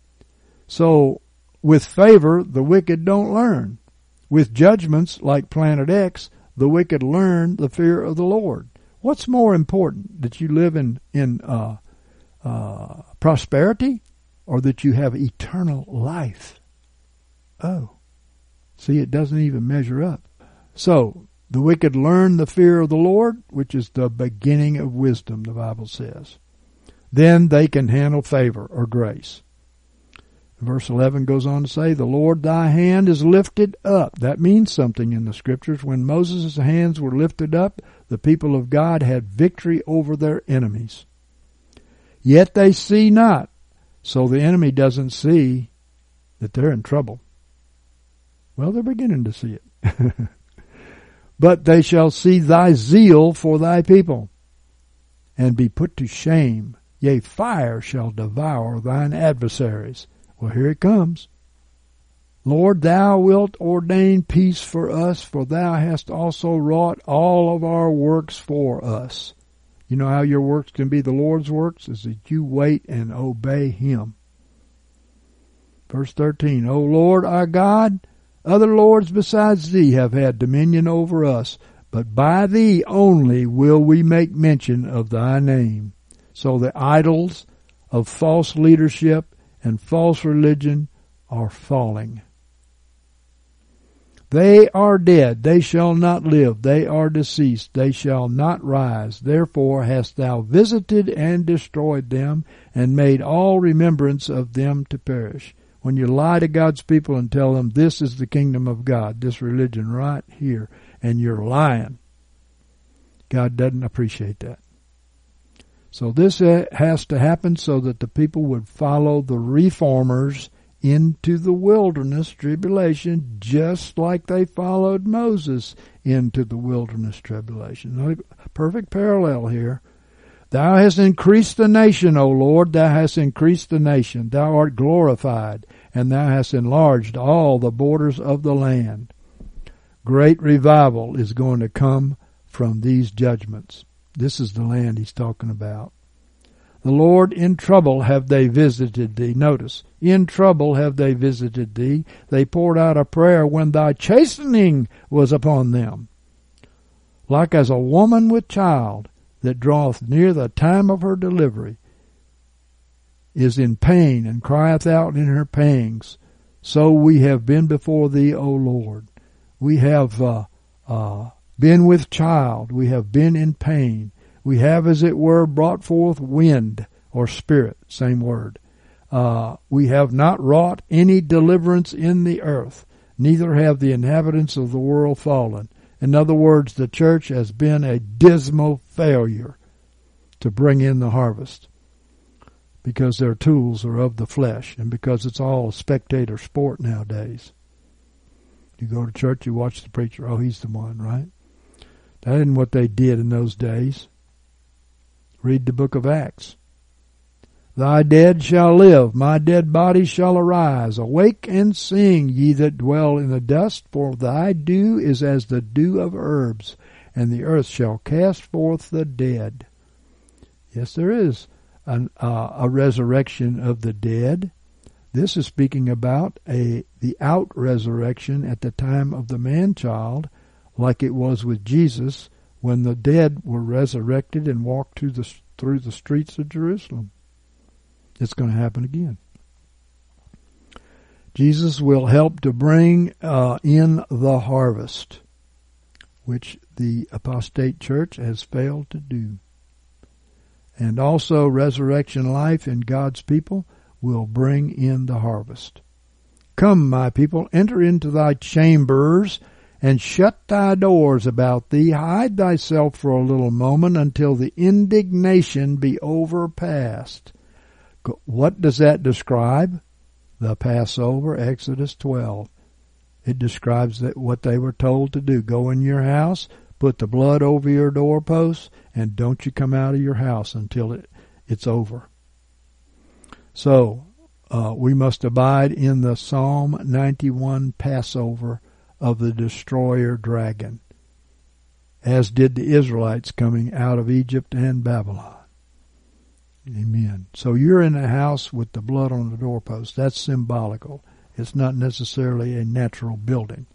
So, with favor, the wicked don't learn. With judgments like Planet X, the wicked learn the fear of the Lord. What's more important, that you live in, in uh, uh, prosperity or that you have eternal life? Oh, see, it doesn't even measure up. So, the wicked learn the fear of the Lord, which is the beginning of wisdom, the Bible says. Then they can handle favor or grace. Verse eleven goes on to say, the Lord thy hand is lifted up. That means something in the Scriptures. When Moses' hands were lifted up, the people of God had victory over their enemies. Yet they see not. So the enemy doesn't see that they're in trouble. Well, they're beginning to see it. But they shall see thy zeal for thy people, and be put to shame. Yea, fire shall devour thine adversaries. Well, here it comes. Lord, thou wilt ordain peace for us, for thou hast also wrought all of our works for us. You know how your works can be the Lord's works? Is that you wait and obey him. Verse thirteen, O Lord our God, other lords besides thee have had dominion over us, but by thee only will we make mention of thy name. So the idols of false leadership and false religion are falling. They are dead, they shall not live, they are deceased, they shall not rise. Therefore hast thou visited and destroyed them, and made all remembrance of them to perish. When you lie to God's people and tell them this is the kingdom of God, this religion right here, and you're lying, God doesn't appreciate that. So this has to happen so that the people would follow the reformers into the wilderness tribulation, just like they followed Moses into the wilderness tribulation. Perfect parallel here. Thou hast increased the nation, O Lord, thou hast increased the nation. Thou art glorified, and thou hast enlarged all the borders of the land. Great revival is going to come from these judgments. This is the land he's talking about. The Lord, in trouble have they visited thee. Notice, in trouble have they visited thee. They poured out a prayer when thy chastening was upon them. Like as a woman with child that draweth near the time of her delivery, is in pain and crieth out in her pangs, so we have been before thee, O Lord. We have uh, uh, been with child. We have been in pain. We have, as it were, brought forth wind or spirit, same word. Uh, we have not wrought any deliverance in the earth, neither have the inhabitants of the world fallen. In other words, the church has been a dismal failure to bring in the harvest because their tools are of the flesh and because it's all a spectator sport nowadays. You go to church, you watch the preacher, oh, he's the one, right? That isn't what they did in those days. Read the book of Acts. Thy dead shall live, my dead body shall arise. Awake and sing, ye that dwell in the dust, for thy dew is as the dew of herbs, and the earth shall cast forth the dead. Yes, there is an, uh, a resurrection of the dead. This is speaking about a the out-resurrection at the time of the man-child, like it was with Jesus when the dead were resurrected and walked through the, through the streets of Jerusalem. It's going to happen again. Jesus will help to bring uh, in the harvest, which the apostate church has failed to do. And also resurrection life in God's people will bring in the harvest. Come, my people, enter into thy chambers, and shut thy doors about thee. Hide thyself for a little moment until the indignation be overpast. What does that describe? The Passover, Exodus twelve. It describes that what they were told to do. Go in your house, put the blood over your doorposts, and don't you come out of your house until it, it's over. So, uh, we must abide in the Psalm ninety-one Passover of the destroyer dragon, as did the Israelites coming out of Egypt and Babylon. Amen. So you're in a house with the blood on the doorpost. That's symbolical. It's not necessarily a natural building.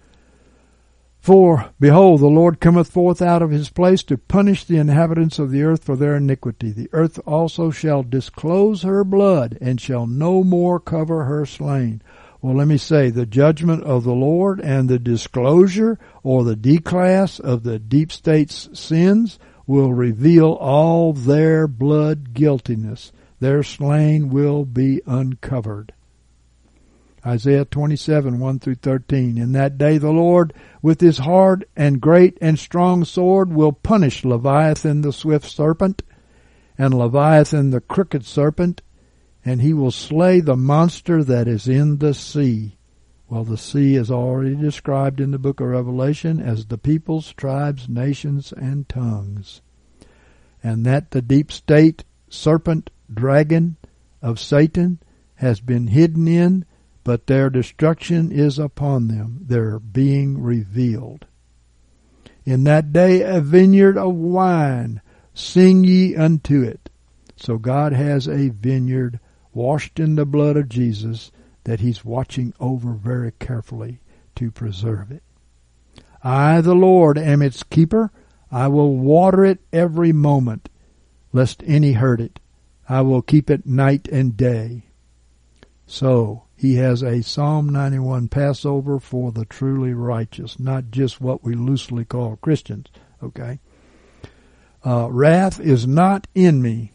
For, behold, the Lord cometh forth out of his place to punish the inhabitants of the earth for their iniquity. The earth also shall disclose her blood, and shall no more cover her slain. Well, let me say, the judgment of the Lord and the disclosure or the declass of the deep state's sins will reveal all their blood guiltiness. Their slain will be uncovered. Isaiah twenty-seven, one through thirteen. In that day the Lord with his hard and great and strong sword will punish Leviathan the swift serpent, and Leviathan the crooked serpent, and he will slay the monster that is in the sea. Well, the sea is already described in the book of Revelation as the peoples, tribes, nations, and tongues. And that the deep state serpent dragon of Satan has been hidden in, but their destruction is upon them. They're being revealed. In that day a vineyard of wine, sing ye unto it. So God has a vineyard washed in the blood of Jesus that he's watching over very carefully to preserve it. I, the Lord, am its keeper. I will water it every moment, lest any hurt it. I will keep it night and day. So, he has a Psalm ninety-one Passover for the truly righteous, not just what we loosely call Christians, okay? Uh, wrath is not in me,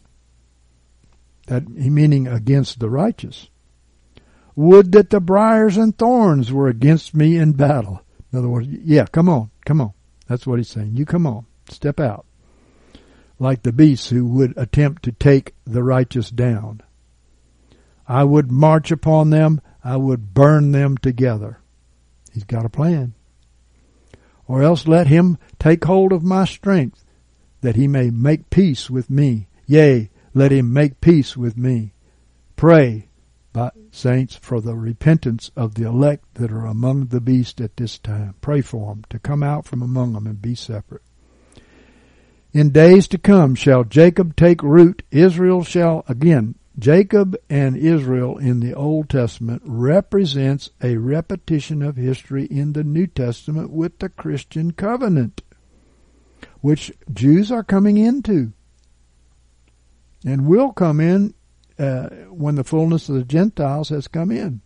that meaning against the righteous. Would that the briars and thorns were against me in battle. In other words, yeah, come on, come on. That's what he's saying. You come on, step out. Like the beasts who would attempt to take the righteous down. I would march upon them, I would burn them together. He's got a plan. Or else let him take hold of my strength, that he may make peace with me. Yea, let him make peace with me. Pray, by saints, for the repentance of the elect that are among the beast at this time. Pray for them to come out from among them and be separate. In days to come shall Jacob take root. Israel shall, again, Jacob and Israel in the Old Testament represents a repetition of history in the New Testament with the Christian covenant, which Jews are coming into and will come in uh, when the fullness of the Gentiles has come in.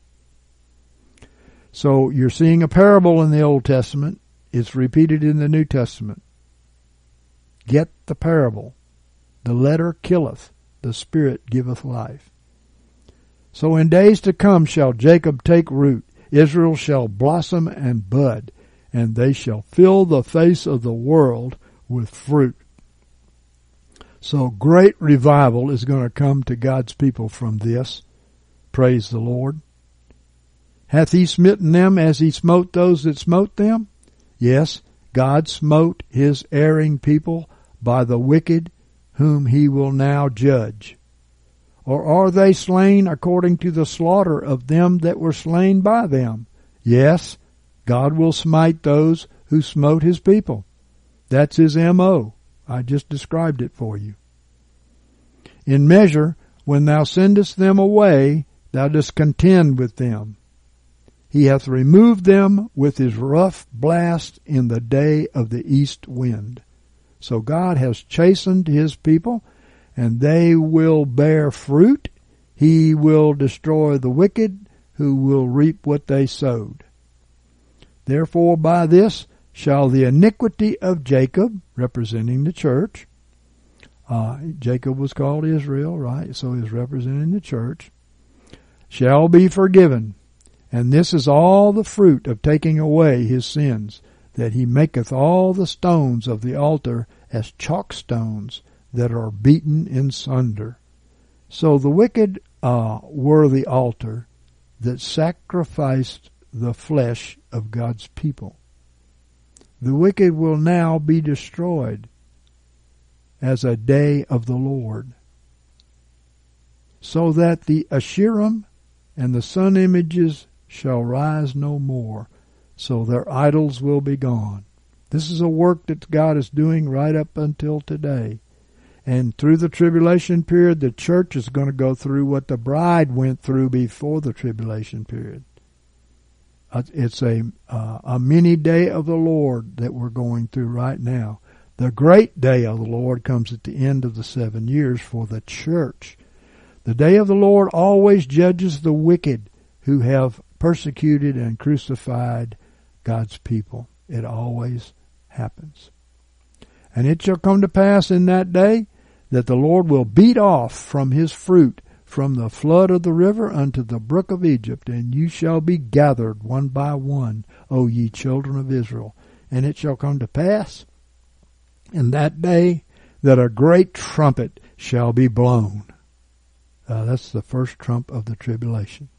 So you're seeing a parable in the Old Testament. It's repeated in the New Testament. Get the parable. The letter killeth, the Spirit giveth life. So in days to come shall Jacob take root, Israel shall blossom and bud, and they shall fill the face of the world with fruit. So great revival is going to come to God's people from this. Praise the Lord. Hath he smitten them as he smote those that smote them? Yes, God smote his erring people by the wicked, whom he will now judge. Or are they slain according to the slaughter of them that were slain by them? Yes, God will smite those who smote his people. That's his M O. I just described it for you. In measure, when thou sendest them away, thou dost contend with them. He hath removed them with his rough blast in the day of the east wind. So God has chastened his people, and they will bear fruit. He will destroy the wicked, who will reap what they sowed. Therefore by this shall the iniquity of Jacob, representing the church, uh, Jacob was called Israel, right? So he's representing the church, shall be forgiven. And this is all the fruit of taking away his sins, that he maketh all the stones of the altar as chalk stones that are beaten in sunder. So the wicked uh, were the altar that sacrificed the flesh of God's people. The wicked will now be destroyed as a day of the Lord, so that the Asherim and the sun images shall rise no more, so their idols will be gone. This is a work that God is doing right up until today. And through the tribulation period, the church is going to go through what the bride went through before the tribulation period. It's a uh, a mini day of the Lord that we're going through right now. The great day of the Lord comes at the end of the seven years for the church. The day of the Lord always judges the wicked who have persecuted and crucified God's people. It always happens. And it shall come to pass in that day that the Lord will beat off from his fruit from the flood of the river unto the brook of Egypt, and you shall be gathered one by one, O ye children of Israel. And it shall come to pass in that day that a great trumpet shall be blown. Uh, that's the first trump of the tribulation.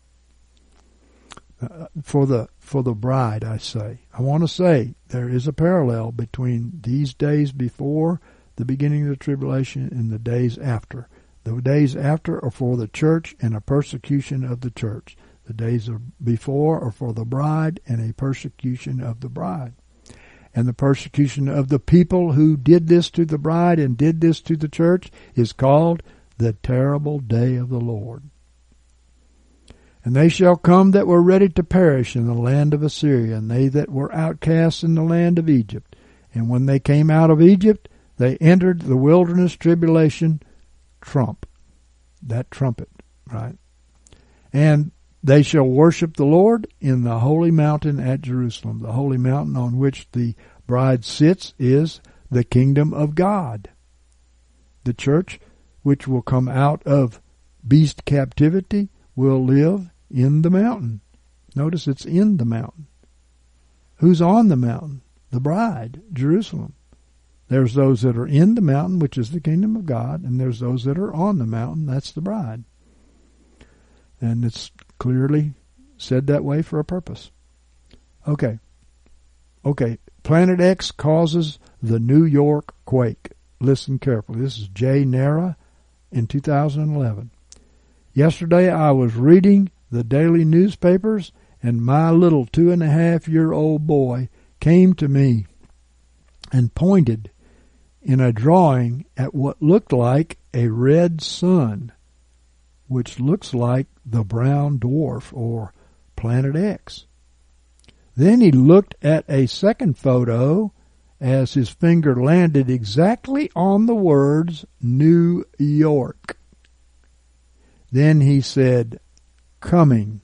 Uh, for the for the bride, I say. I want to say there is a parallel between these days before the beginning of the tribulation and the days after. The days after are for the church and a persecution of the church. The days before are for the bride and a persecution of the bride. And the persecution of the people who did this to the bride and did this to the church is called the terrible day of the Lord. And they shall come that were ready to perish in the land of Assyria, and they that were outcasts in the land of Egypt. And when they came out of Egypt, they entered the wilderness tribulation trump. That trumpet, right? And they shall worship the Lord in the holy mountain at Jerusalem. The holy mountain on which the bride sits is the kingdom of God. The church, which will come out of beast captivity, will live in the mountain. Notice it's in the mountain. Who's on the mountain? The bride, Jerusalem. There's those that are in the mountain, which is the kingdom of God, and there's those that are on the mountain, that's the bride. And it's clearly said that way for a purpose. Okay. Okay. Planet X causes the New York quake. Listen carefully. This is Jay Nara in two thousand eleven. Yesterday I was reading the daily newspapers, and my little two and a half year old boy came to me and pointed in a drawing at what looked like a red sun, which looks like the brown dwarf or Planet X. Then he looked at a second photo as his finger landed exactly on the words New York. Then he said, coming.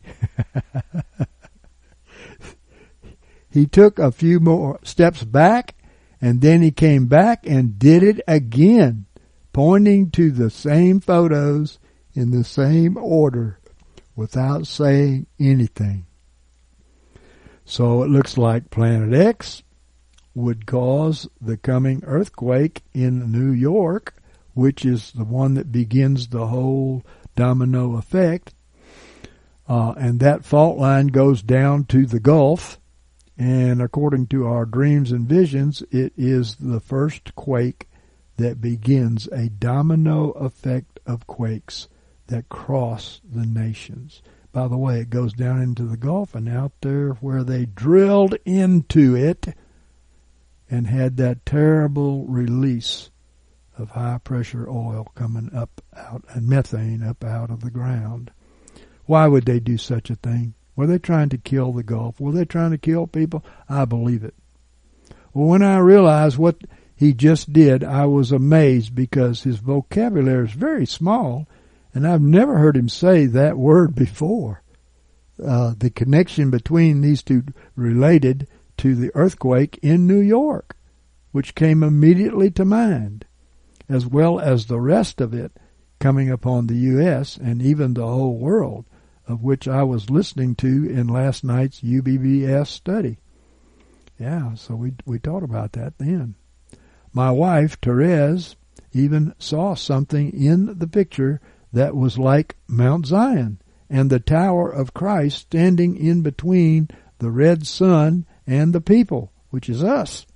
He took a few more steps back, and then he came back and did it again, pointing to the same photos in the same order without saying anything. So it looks like Planet X would cause the coming earthquake in New York, which is the one that begins the whole domino effect. Uh, and that fault line goes down to the Gulf. And according to our dreams and visions, it is the first quake that begins a domino effect of quakes that cross the nations. By the way, it goes down into the Gulf, and out there where they drilled into it and had that terrible release of high-pressure oil coming up out and methane up out of the ground. Why would they do such a thing? Were they trying to kill the Gulf? Were they trying to kill people? I believe it. Well, when I realized what he just did, I was amazed because his vocabulary is very small, and I've never heard him say that word before. Uh, the connection between these two related to the earthquake in New York, which came immediately to mind, as well as the rest of it coming upon the U S and even the whole world, of which I was listening to in last night's U B B S study. Yeah, so we we talked about that then. My wife, Therese, even saw something in the picture that was like Mount Zion and the Tower of Christ standing in between the red sun and the people, which is us.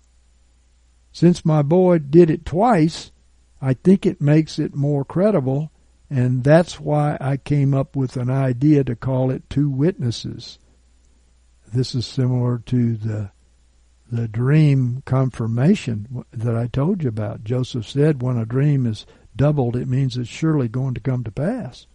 Since my boy did it twice, I think it makes it more credible, and that's why I came up with an idea to call it Two Witnesses. This is similar to the the dream confirmation that I told you about. Joseph said when a dream is doubled, it means it's surely going to come to pass.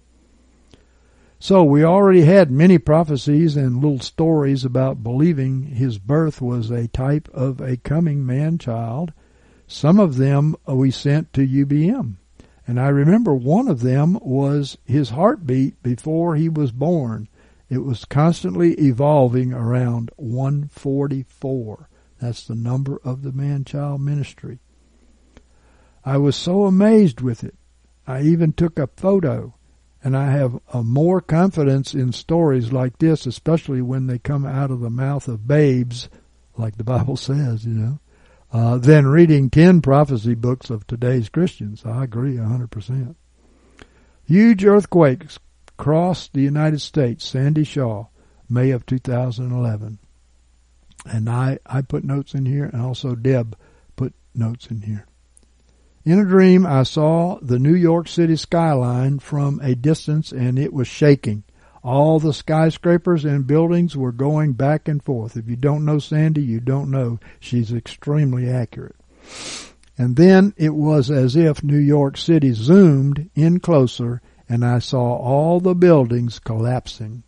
So we already had many prophecies and little stories about believing his birth was a type of a coming man-child. Some of them we sent to U B M. And I remember one of them was his heartbeat before he was born. It was constantly evolving around one forty-four. That's the number of the man-child ministry. I was so amazed with it. I even took a photo, and I have a more confidence in stories like this, especially when they come out of the mouth of babes, like the Bible says, you know, uh, than reading ten prophecy books of today's Christians. I agree one hundred percent. Huge earthquakes crossed the United States, Sandy Shaw, May of two thousand eleven. And I, I put notes in here, and also Deb put notes in here. In a dream, I saw the New York City skyline from a distance, and it was shaking. All the skyscrapers and buildings were going back and forth. If you don't know Sandy, you don't know. She's extremely accurate. And then it was as if New York City zoomed in closer, and I saw all the buildings collapsing.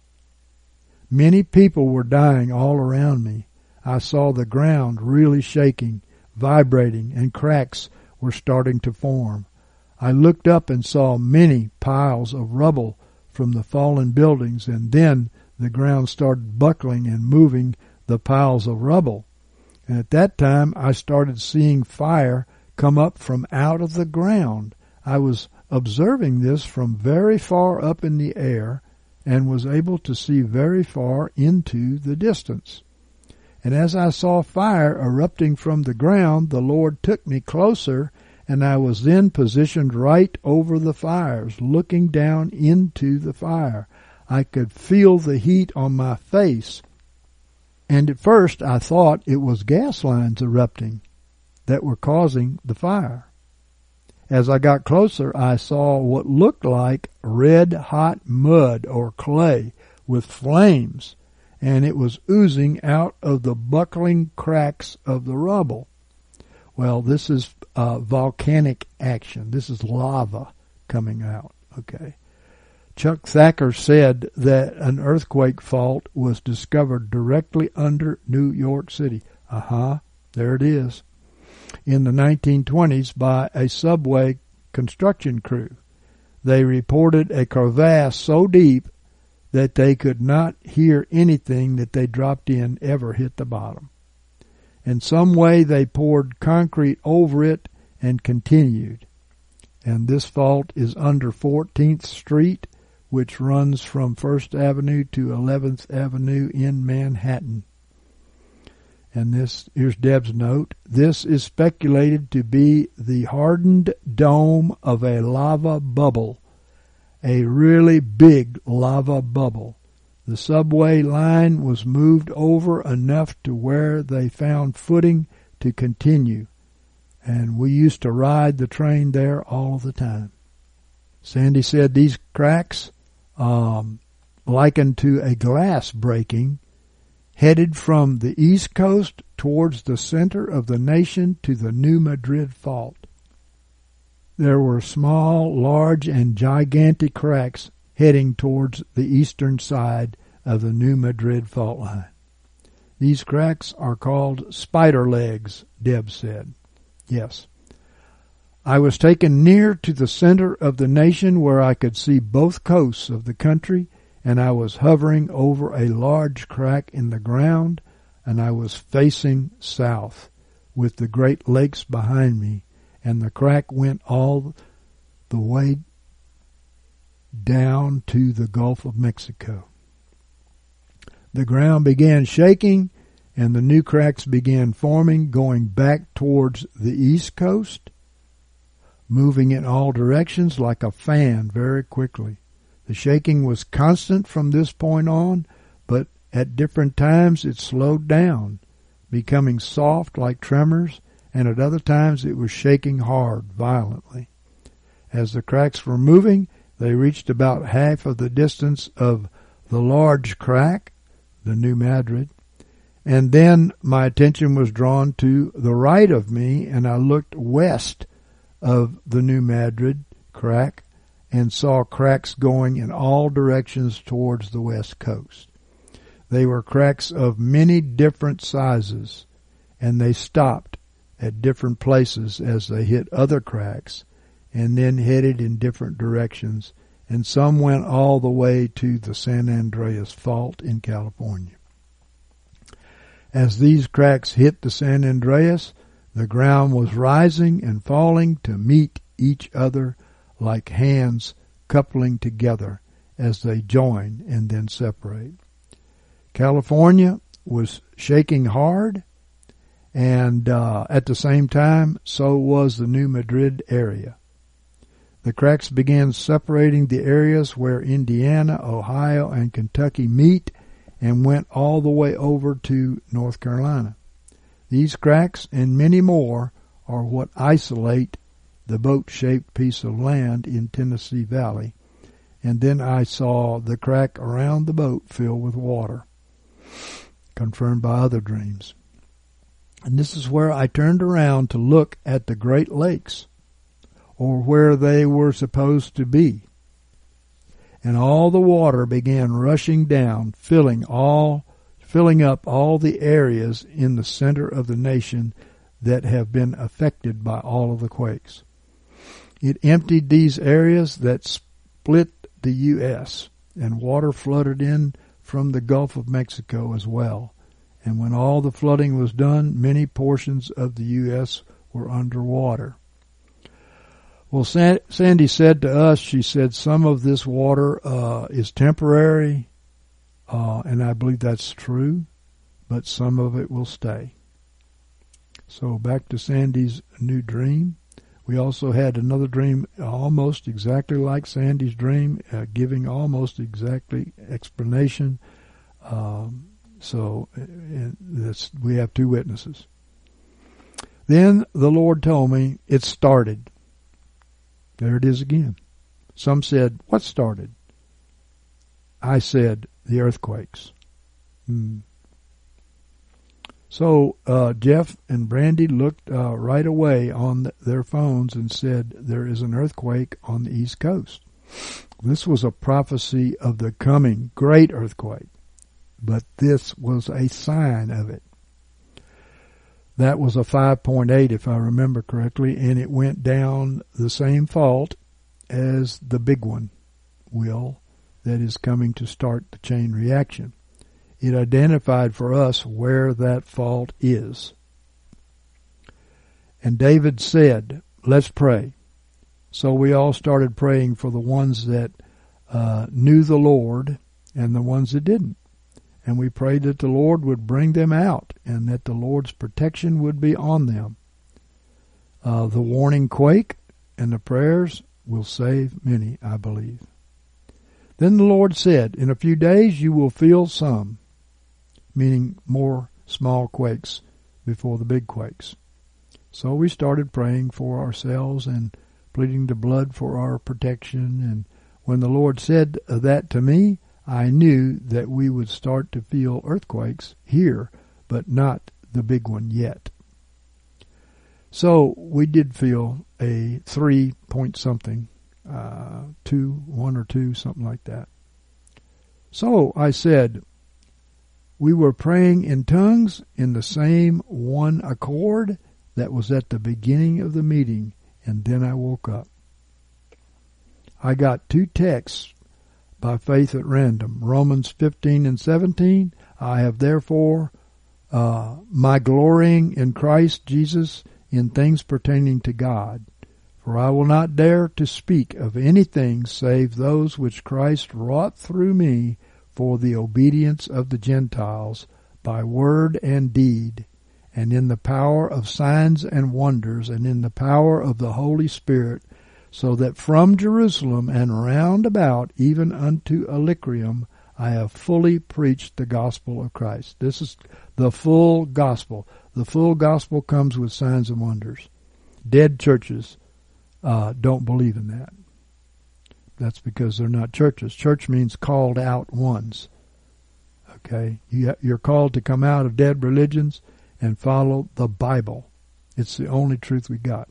Many people were dying all around me. I saw the ground really shaking, vibrating, and cracks were starting to form. I looked up and saw many piles of rubble from the fallen buildings, and then the ground started buckling and moving the piles of rubble. And at that time, I started seeing fire come up from out of the ground. I was observing this from very far up in the air and was able to see very far into the distance. And as I saw fire erupting from the ground, the Lord took me closer, and I was then positioned right over the fires, looking down into the fire. I could feel the heat on my face, and at first I thought it was gas lines erupting that were causing the fire. As I got closer, I saw what looked like red-hot mud or clay with flames, and it was oozing out of the buckling cracks of the rubble. Well, this is uh, volcanic action. This is lava coming out, okay. Chuck Thacker said that an earthquake fault was discovered directly under New York City. Uh-huh, there it is. In the nineteen twenties by a subway construction crew. They reported a crevasse so deep that they could not hear anything that they dropped in ever hit the bottom. In some way they poured concrete over it and continued. And this fault is under fourteenth Street, which runs from First Avenue to eleventh Avenue in Manhattan. And this, here's Deb's note. This is speculated to be the hardened dome of a lava bubble, a really big lava bubble. The subway line was moved over enough to where they found footing to continue, and we used to ride the train there all the time. Sandy said these cracks, um, likened to a glass breaking, headed from the East Coast towards the center of the nation to the New Madrid Fault. There were small, large, and gigantic cracks heading towards the eastern side, of the New Madrid fault line. These cracks are called spider legs, Deb said. Yes. I was taken near to the center of the nation where I could see both coasts of the country, and I was hovering over a large crack in the ground, and I was facing south with the Great Lakes behind me, and the crack went all the way down to the Gulf of Mexico. The ground began shaking, and the new cracks began forming, going back towards the east coast, moving in all directions like a fan very quickly. The shaking was constant from this point on, but at different times it slowed down, becoming soft like tremors, and at other times it was shaking hard, violently. As the cracks were moving, they reached about half of the distance of the large crack, the New Madrid, and then my attention was drawn to the right of me, and I looked west of the New Madrid crack and saw cracks going in all directions towards the west coast. They were cracks of many different sizes, and they stopped at different places as they hit other cracks and then headed in different directions, and some went all the way to the San Andreas Fault in California. As these cracks hit the San Andreas, the ground was rising and falling to meet each other like hands coupling together as they join and then separate. California was shaking hard, and uh, at the same time, so was the New Madrid area. The cracks began separating the areas where Indiana, Ohio, and Kentucky meet and went all the way over to North Carolina. These cracks and many more are what isolate the boat-shaped piece of land in Tennessee Valley, and then I saw the crack around the boat fill with water, confirmed by other dreams. And this is where I turned around to look at the Great Lakes, or where they were supposed to be. And all the water began rushing down, filling all, filling up all the areas in the center of the nation that have been affected by all of the quakes. It emptied these areas that split the U S, and water flooded in from the Gulf of Mexico as well. And when all the flooding was done, many portions of the U S were underwater. Well, Sandy said to us, she said, some of this water uh, is temporary, uh, and I believe that's true, but some of it will stay. So back to Sandy's new dream. We also had another dream almost exactly like Sandy's dream, uh, giving almost exactly explanation. Um, so and that's, we have two witnesses. Then the Lord told me it started. There it is again. Some said, what started? I said, the earthquakes. Hmm. So uh, Jeff and Brandy looked uh, right away on the, their phones and said, there is an earthquake on the East Coast. This was a prophecy of the coming great earthquake, but this was a sign of it. That was a five point eight, if I remember correctly, and it went down the same fault as the big one will that is coming to start the chain reaction. It identified for us where that fault is. And David said, let's pray. So we all started praying for the ones that uh, knew the Lord and the ones that didn't. And we prayed that the Lord would bring them out and that the Lord's protection would be on them. Uh, the warning quake and the prayers will save many, I believe. Then the Lord said, in a few days you will feel some, meaning more small quakes before the big quakes. So we started praying for ourselves and pleading the blood for our protection. And when the Lord said that to me, I knew that we would start to feel earthquakes here, but not the big one yet. So we did feel a three point something, uh, two, one or two, something like that. So I said, we were praying in tongues in the same one accord that was at the beginning of the meeting, and then I woke up. I got two texts by faith at random. Romans fifteen and seventeen, I have therefore uh, my glorying in Christ Jesus in things pertaining to God. For I will not dare to speak of anything save those which Christ wrought through me for the obedience of the Gentiles by word and deed, and in the power of signs and wonders, and in the power of the Holy Spirit, so that from Jerusalem and round about, even unto Illyricum, I have fully preached the gospel of Christ. This is the full gospel. The full gospel comes with signs and wonders. Dead churches uh, don't believe in that. That's because they're not churches. Church means called out ones. Okay? You, you're called to come out of dead religions and follow the Bible. It's the only truth we got.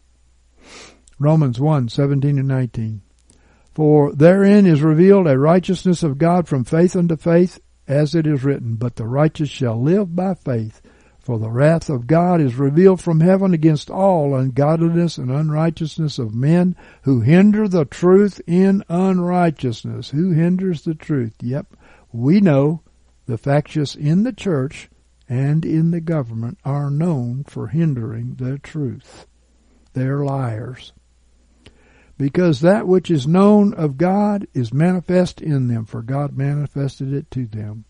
Romans one, seventeen and nineteen. For therein is revealed a righteousness of God from faith unto faith, as it is written, but the righteous shall live by faith. For the wrath of God is revealed from heaven against all ungodliness and unrighteousness of men who hinder the truth in unrighteousness. Who hinders the truth? Yep, we know the factious in the church and in the government are known for hindering the truth. They're liars. Because that which is known of God is manifest in them, for God manifested it to them.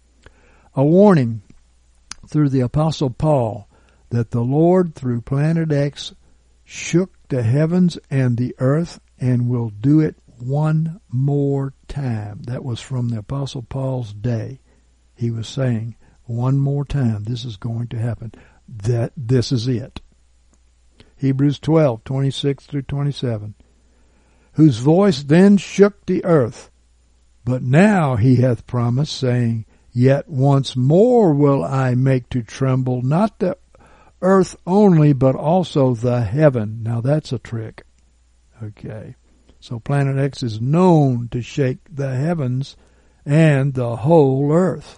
A warning through the Apostle Paul that the Lord, through Planet X, shook the heavens and the earth and will do it one more time. That was from the Apostle Paul's day. He was saying, one more time, this is going to happen. That this is it. Hebrews twelve, twenty-six through twenty-seven. Whose voice then shook the earth. But now he hath promised, saying, Yet once more will I make to tremble, not the earth only, but also the heaven. Now that's a trick. Okay. So Planet X is known to shake the heavens and the whole earth.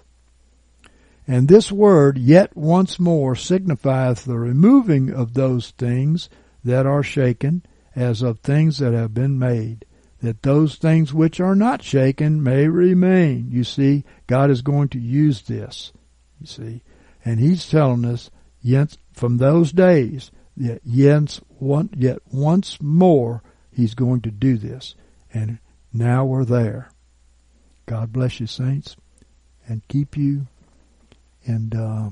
And this word, yet once more, signifieth the removing of those things that are shaken, as of things that have been made, that those things which are not shaken may remain. You see, God is going to use this, you see. And he's telling us, yet from those days, that yet, one, yet once more, he's going to do this. And now we're there. God bless you, saints, and keep you, and uh,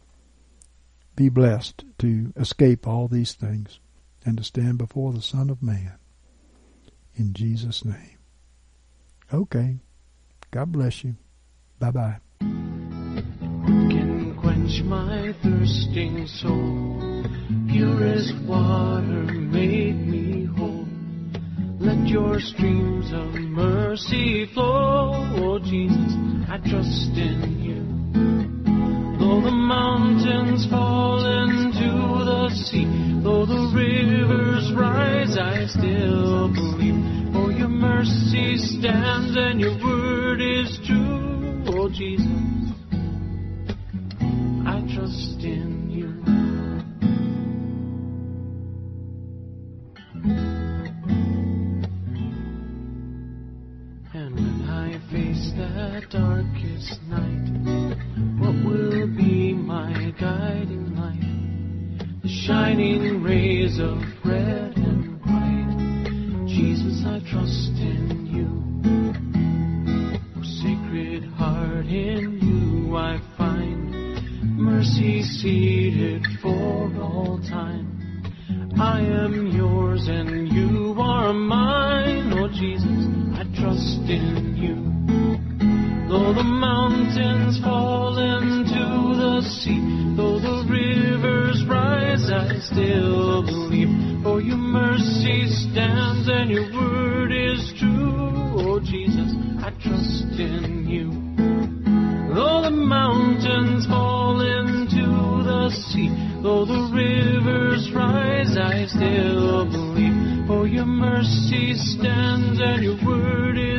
be blessed to escape all these things and to stand before the Son of Man. In Jesus' name. Okay. God bless you. Bye-bye. Can quench my thirsting soul. Purest water make me whole. Let your streams of mercy flow. Oh, Jesus, I trust in you. Though the mountains fall into the sea, though the rivers rise, I still believe. For your mercy stands and your word is true. Oh, Jesus, I trust in you. And when I face that darkest night, what will be my guiding light? The shining rays of red and white. Jesus, I trust in you. Oh, Sacred Heart, in you I find mercy seated for all time. I am yours and you are mine. Oh, Jesus, I trust in you. Though the mountains fall into the sea, though the rivers rise, I still believe. For your mercy stands and your word is true. Oh, Jesus, I trust in you. Though the mountains fall into the sea, though the rivers rise, I still believe. For your mercy stands and your word is